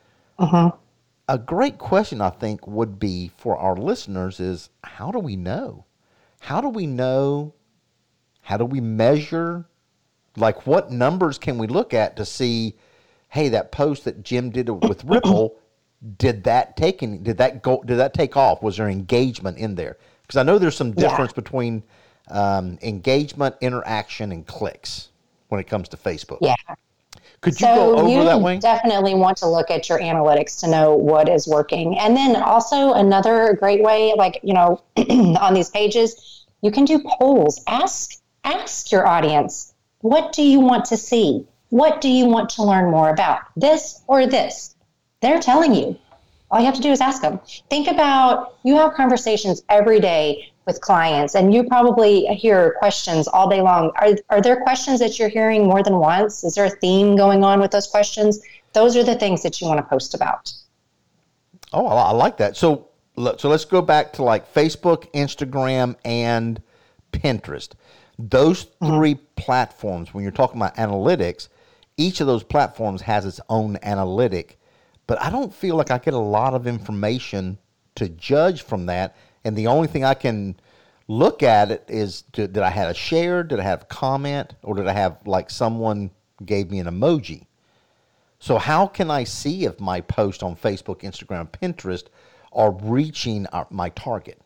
a great question I think would be for our listeners is, how do we know? How do we know? How do we measure? Like, what numbers can we look at to see, hey, that post that Jim did with Ripple, did that take off? Was there engagement in there? Because I know there's some difference between engagement, interaction, and clicks when it comes to Facebook. Yeah. Could you go over that way? You definitely want to look at your analytics to know what is working. And then also another great way, like, on these pages, you can do polls. Ask your audience, what do you want to see? What do you want to learn more about? This or this? They're telling you. All you have to do is ask them. Think about, you have conversations every day with clients, and you probably hear questions all day long. Are there questions that you're hearing more than once? Is there a theme going on with those questions? Those are the things that you want to post about. Oh, I like that. So let's go back to like Facebook, Instagram, and Pinterest. Those three platforms, when you're talking about analytics, each of those platforms has its own analytic, but I don't feel like I get a lot of information to judge from that. And the only thing I can look at it is, did I have a share, did I have a comment, or did I have like someone gave me an emoji? So how can I see if my post on Facebook, Instagram, Pinterest are reaching my target?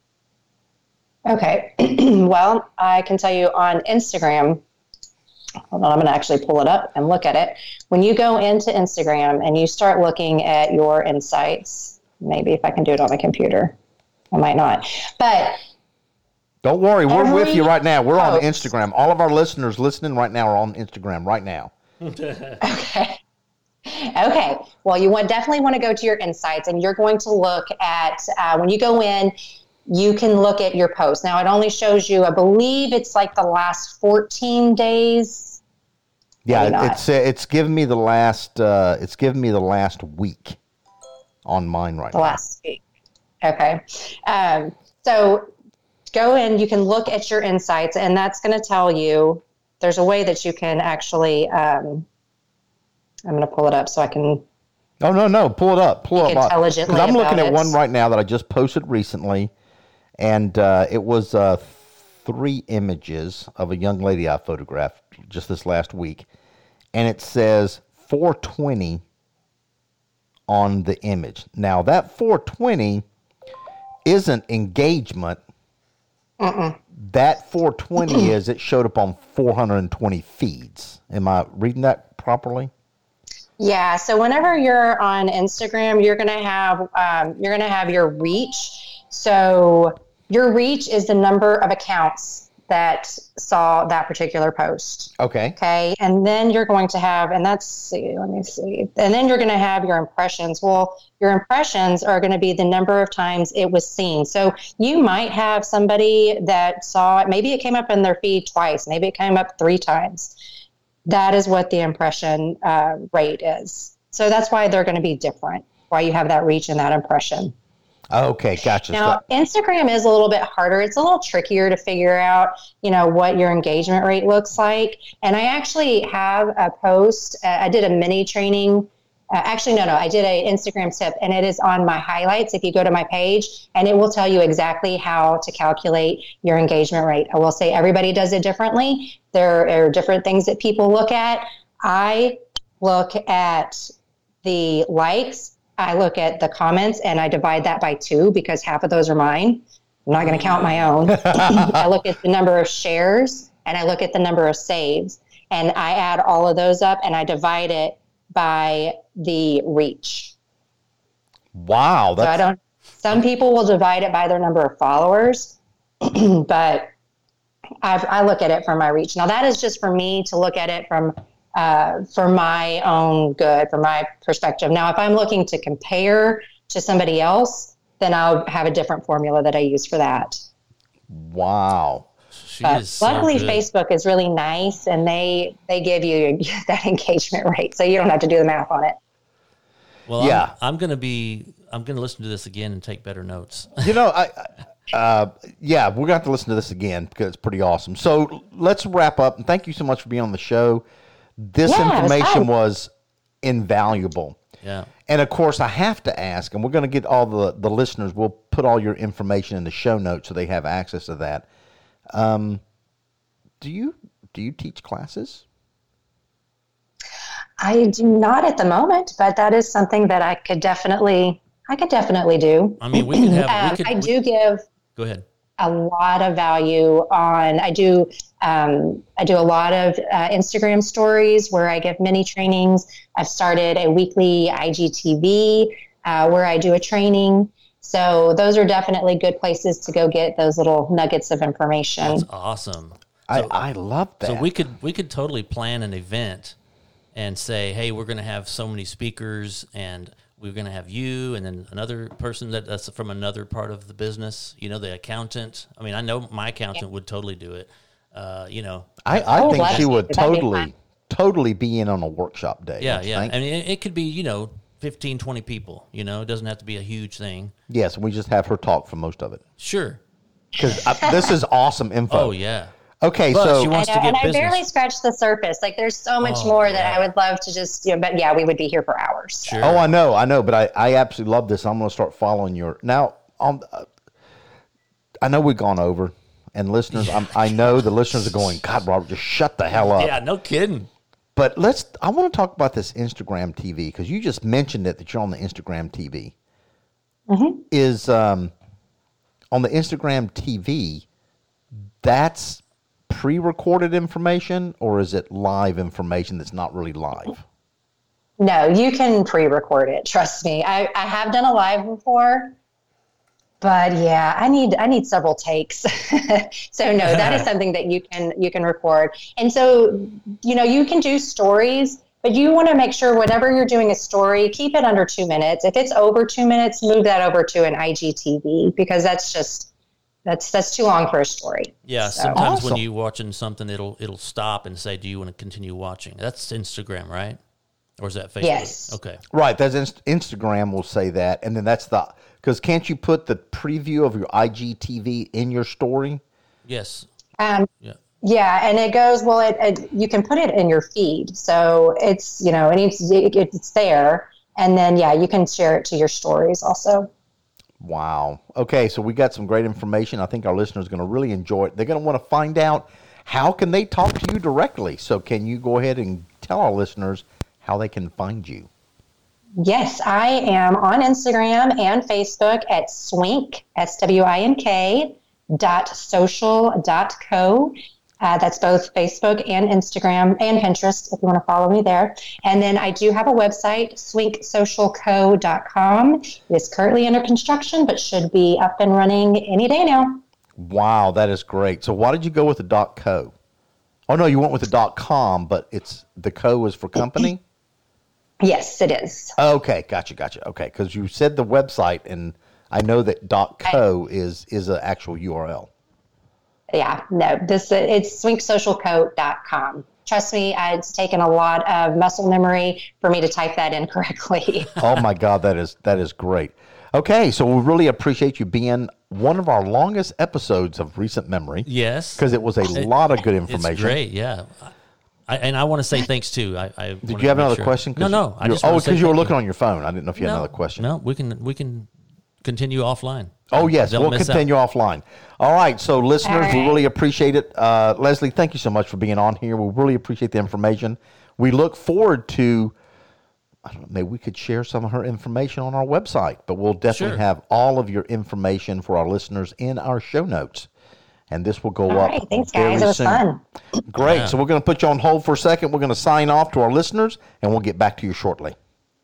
Okay. Well, I can tell you on Instagram, hold on, I'm going to actually pull it up and look at it. When you go into Instagram and you start looking at your insights, maybe if I can do it on my computer, I might not. But don't worry, we're with you right now. We're on Instagram. All of our listeners listening right now are on Instagram right now. Okay. Well, you definitely want to go to your insights, and you're going to look at, when you go in, you can look at your post. Now it only shows you, I believe it's like the last 14 days. Yeah, it's given me the last week on mine right now. The last week. Okay. So go in, you can look at your insights, and that's going to tell you, there's a way that you can actually, I'm going to pull it up so I can. Oh, no, pull it up. Intelligently. Because I'm looking at one right now that I just posted recently, and it was 3 images of a young lady I photographed just this last week, and it says 420 on the image. Now, that 420 isn't engagement. That 420 is, it showed up on 420 feeds. Am I reading that properly? Yeah. So whenever you're on Instagram, you're going to have your reach. So your reach is the number of accounts that saw that particular post. Okay. And then you're going to have, and then you're going to have your impressions. Well, your impressions are going to be the number of times it was seen. So you might have somebody that saw it. Maybe it came up in their feed twice. Maybe it came up 3 times. That is what the impression rate is. So that's why they're going to be different, why you have that reach and that impression. Okay, gotcha. Now, Instagram is a little bit harder. It's a little trickier to figure out, what your engagement rate looks like. And I actually have a post. I did a mini training. I did a Instagram tip, and it is on my highlights. If you go to my page, and it will tell you exactly how to calculate your engagement rate. I will say everybody does it differently. There are different things that people look at. I look at the likes. I look at the comments, and I divide that by 2 because half of those are mine. I'm not going to count my own. I look at the number of shares, and I look at the number of saves, and I add all of those up, and I divide it by the reach. Wow. Some people will divide it by their number of followers, but I look at it from my reach. Now, that is just for me to look at it from for my own good, from my perspective. Now, if I'm looking to compare to somebody else, then I'll have a different formula that I use for that. Wow. Luckily, Facebook is really nice, and they give you that engagement rate, so you don't have to do the math on it. Well, yeah. I'm going to listen to this again and take better notes. We're going to have to listen to this again because it's pretty awesome. So let's wrap up, and thank you so much for being on the show. This information was invaluable. Yeah. And of course, I have to ask, and we're going to get all the listeners, we'll put all your information in the show notes so they have access to that. Do you teach classes? I do not at the moment, but that is something that I could definitely do. I mean, we could have. I do give. Go ahead. A lot of value on. I do a lot of Instagram stories where I give mini trainings. I've started a weekly IGTV where I do a training. So those are definitely good places to go get those little nuggets of information. That's awesome. I love that. So we could totally plan an event and say, hey, we're going to have so many speakers, and we're going to have you and then another person that's from another part of the business, the accountant. I mean, I know my accountant would totally do it. I think she would totally be in on a workshop day. Yeah, yeah. I mean, it could be, 15, 20 people, it doesn't have to be a huge thing. Yes, we just have her talk for most of it. Sure. Because this is awesome info. Oh, yeah. Okay, but so she wants to get business. I barely scratched the surface. Like, there's so much more that I would love to just, but yeah, we would be here for hours. Sure. Oh, I know, but I absolutely love this. I'm going to start following your now. I know we've gone over, and listeners, I know the listeners are going, God, Robert, just shut the hell up. Yeah, no kidding. But I want to talk about this Instagram TV because you just mentioned that you're on the Instagram TV. Mm-hmm. Is on the Instagram TV, that's pre-recorded information, or is it live information that's not really live? No, you can pre-record it. Trust me. I have done a live before, but yeah, I need several takes. So no, that is something that you can record. And so, you can do stories, but you want to make sure whatever you're doing a story, keep it under 2 minutes. If it's over 2 minutes, move that over to an IGTV because that's just That's too long for a story. Yeah, So- sometimes Awesome. when you're watching something, it'll stop and say, "Do you want to continue watching?" That's Instagram, right? Or is that Facebook? Yes. Okay. Right. That's Instagram will say that, and then that's because can't you put the preview of your IGTV in your story? Yes. Um, Yeah. Yeah, and it goes, well, you can put it in your feed. So it's, it's there. And then, yeah, you can share it to your stories also. Wow. Okay, so we got some great information. I think our listeners are going to really enjoy it. They're going to want to find out how can they talk to you directly. So can you go ahead and tell our listeners how they can find you? Yes, I am on Instagram and Facebook at swink, SWINK, .social.co. That's both Facebook and Instagram and Pinterest if you want to follow me there. And then I do have a website, swinksocialco.com. It is currently under construction, but should be up and running any day now. Wow, that is great. So why did you go with the .co? Oh, no, you went with the .com, but it's the co is for company? Yes, it is. Okay, gotcha. Okay, because you said the website, and I know that .co is an actual URL. Yeah, no, it's swinksocialco.com. Trust me, it's taken a lot of muscle memory for me to type that in correctly. Oh my God, that is great. Okay, so we really appreciate you being one of our longest episodes of recent memory. Yes. Because it was a lot of good It's information. great. Yeah. I want to say thanks too. Did you have another question? No. Because you were looking on your phone. I didn't know if you had another question. No, we can continue offline. Oh, yes, Don't we'll miss out. continue offline. All right, so listeners, we right. really appreciate it. Leslie, thank you so much for being on here. We really appreciate the information. We look forward to, I don't know, maybe we could share some of her information on our website, but we'll definitely Sure. have all of your information for our listeners in our show notes. And this will go All up right, thanks, very guys. It was soon. fun. Great. Yeah. So we're going to put you on hold for a second. We're going to sign off to our listeners, and we'll get back to you shortly.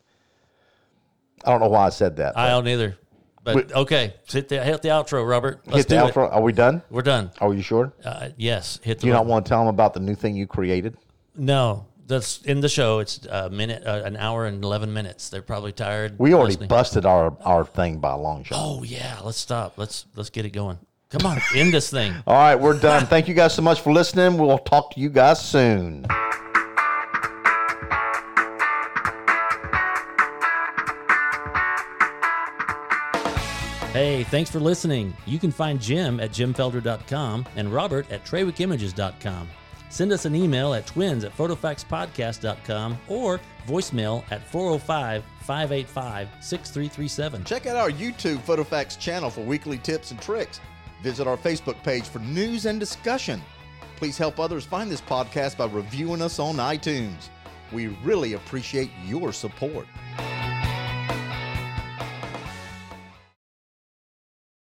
I don't know why I said that. I don't either. But okay, hit the outro, Robert. Let's Hit the do it. outro. Are we done? We're done. Are you sure? Yes, hit the. Do you not button. want to tell them about the new thing you created? No, that's in the show. It's a minute, an hour and 11 minutes. They're probably tired. We already listening. busted our thing by a long shot. Oh yeah, let's stop. Let's get it going. Come on, end this thing. All right, we're done. Thank you guys so much for listening. We'll talk to you guys soon. Hey, thanks for listening. You can find Jim at jimfelder.com and Robert at traywickimages.com. Send us an email at twins@photofaxpodcast.com or voicemail at 405-585-6337. Check out our YouTube PhotoFax channel for weekly tips and tricks. Visit our Facebook page for news and discussion. Please help others find this podcast by reviewing us on iTunes. We really appreciate your support.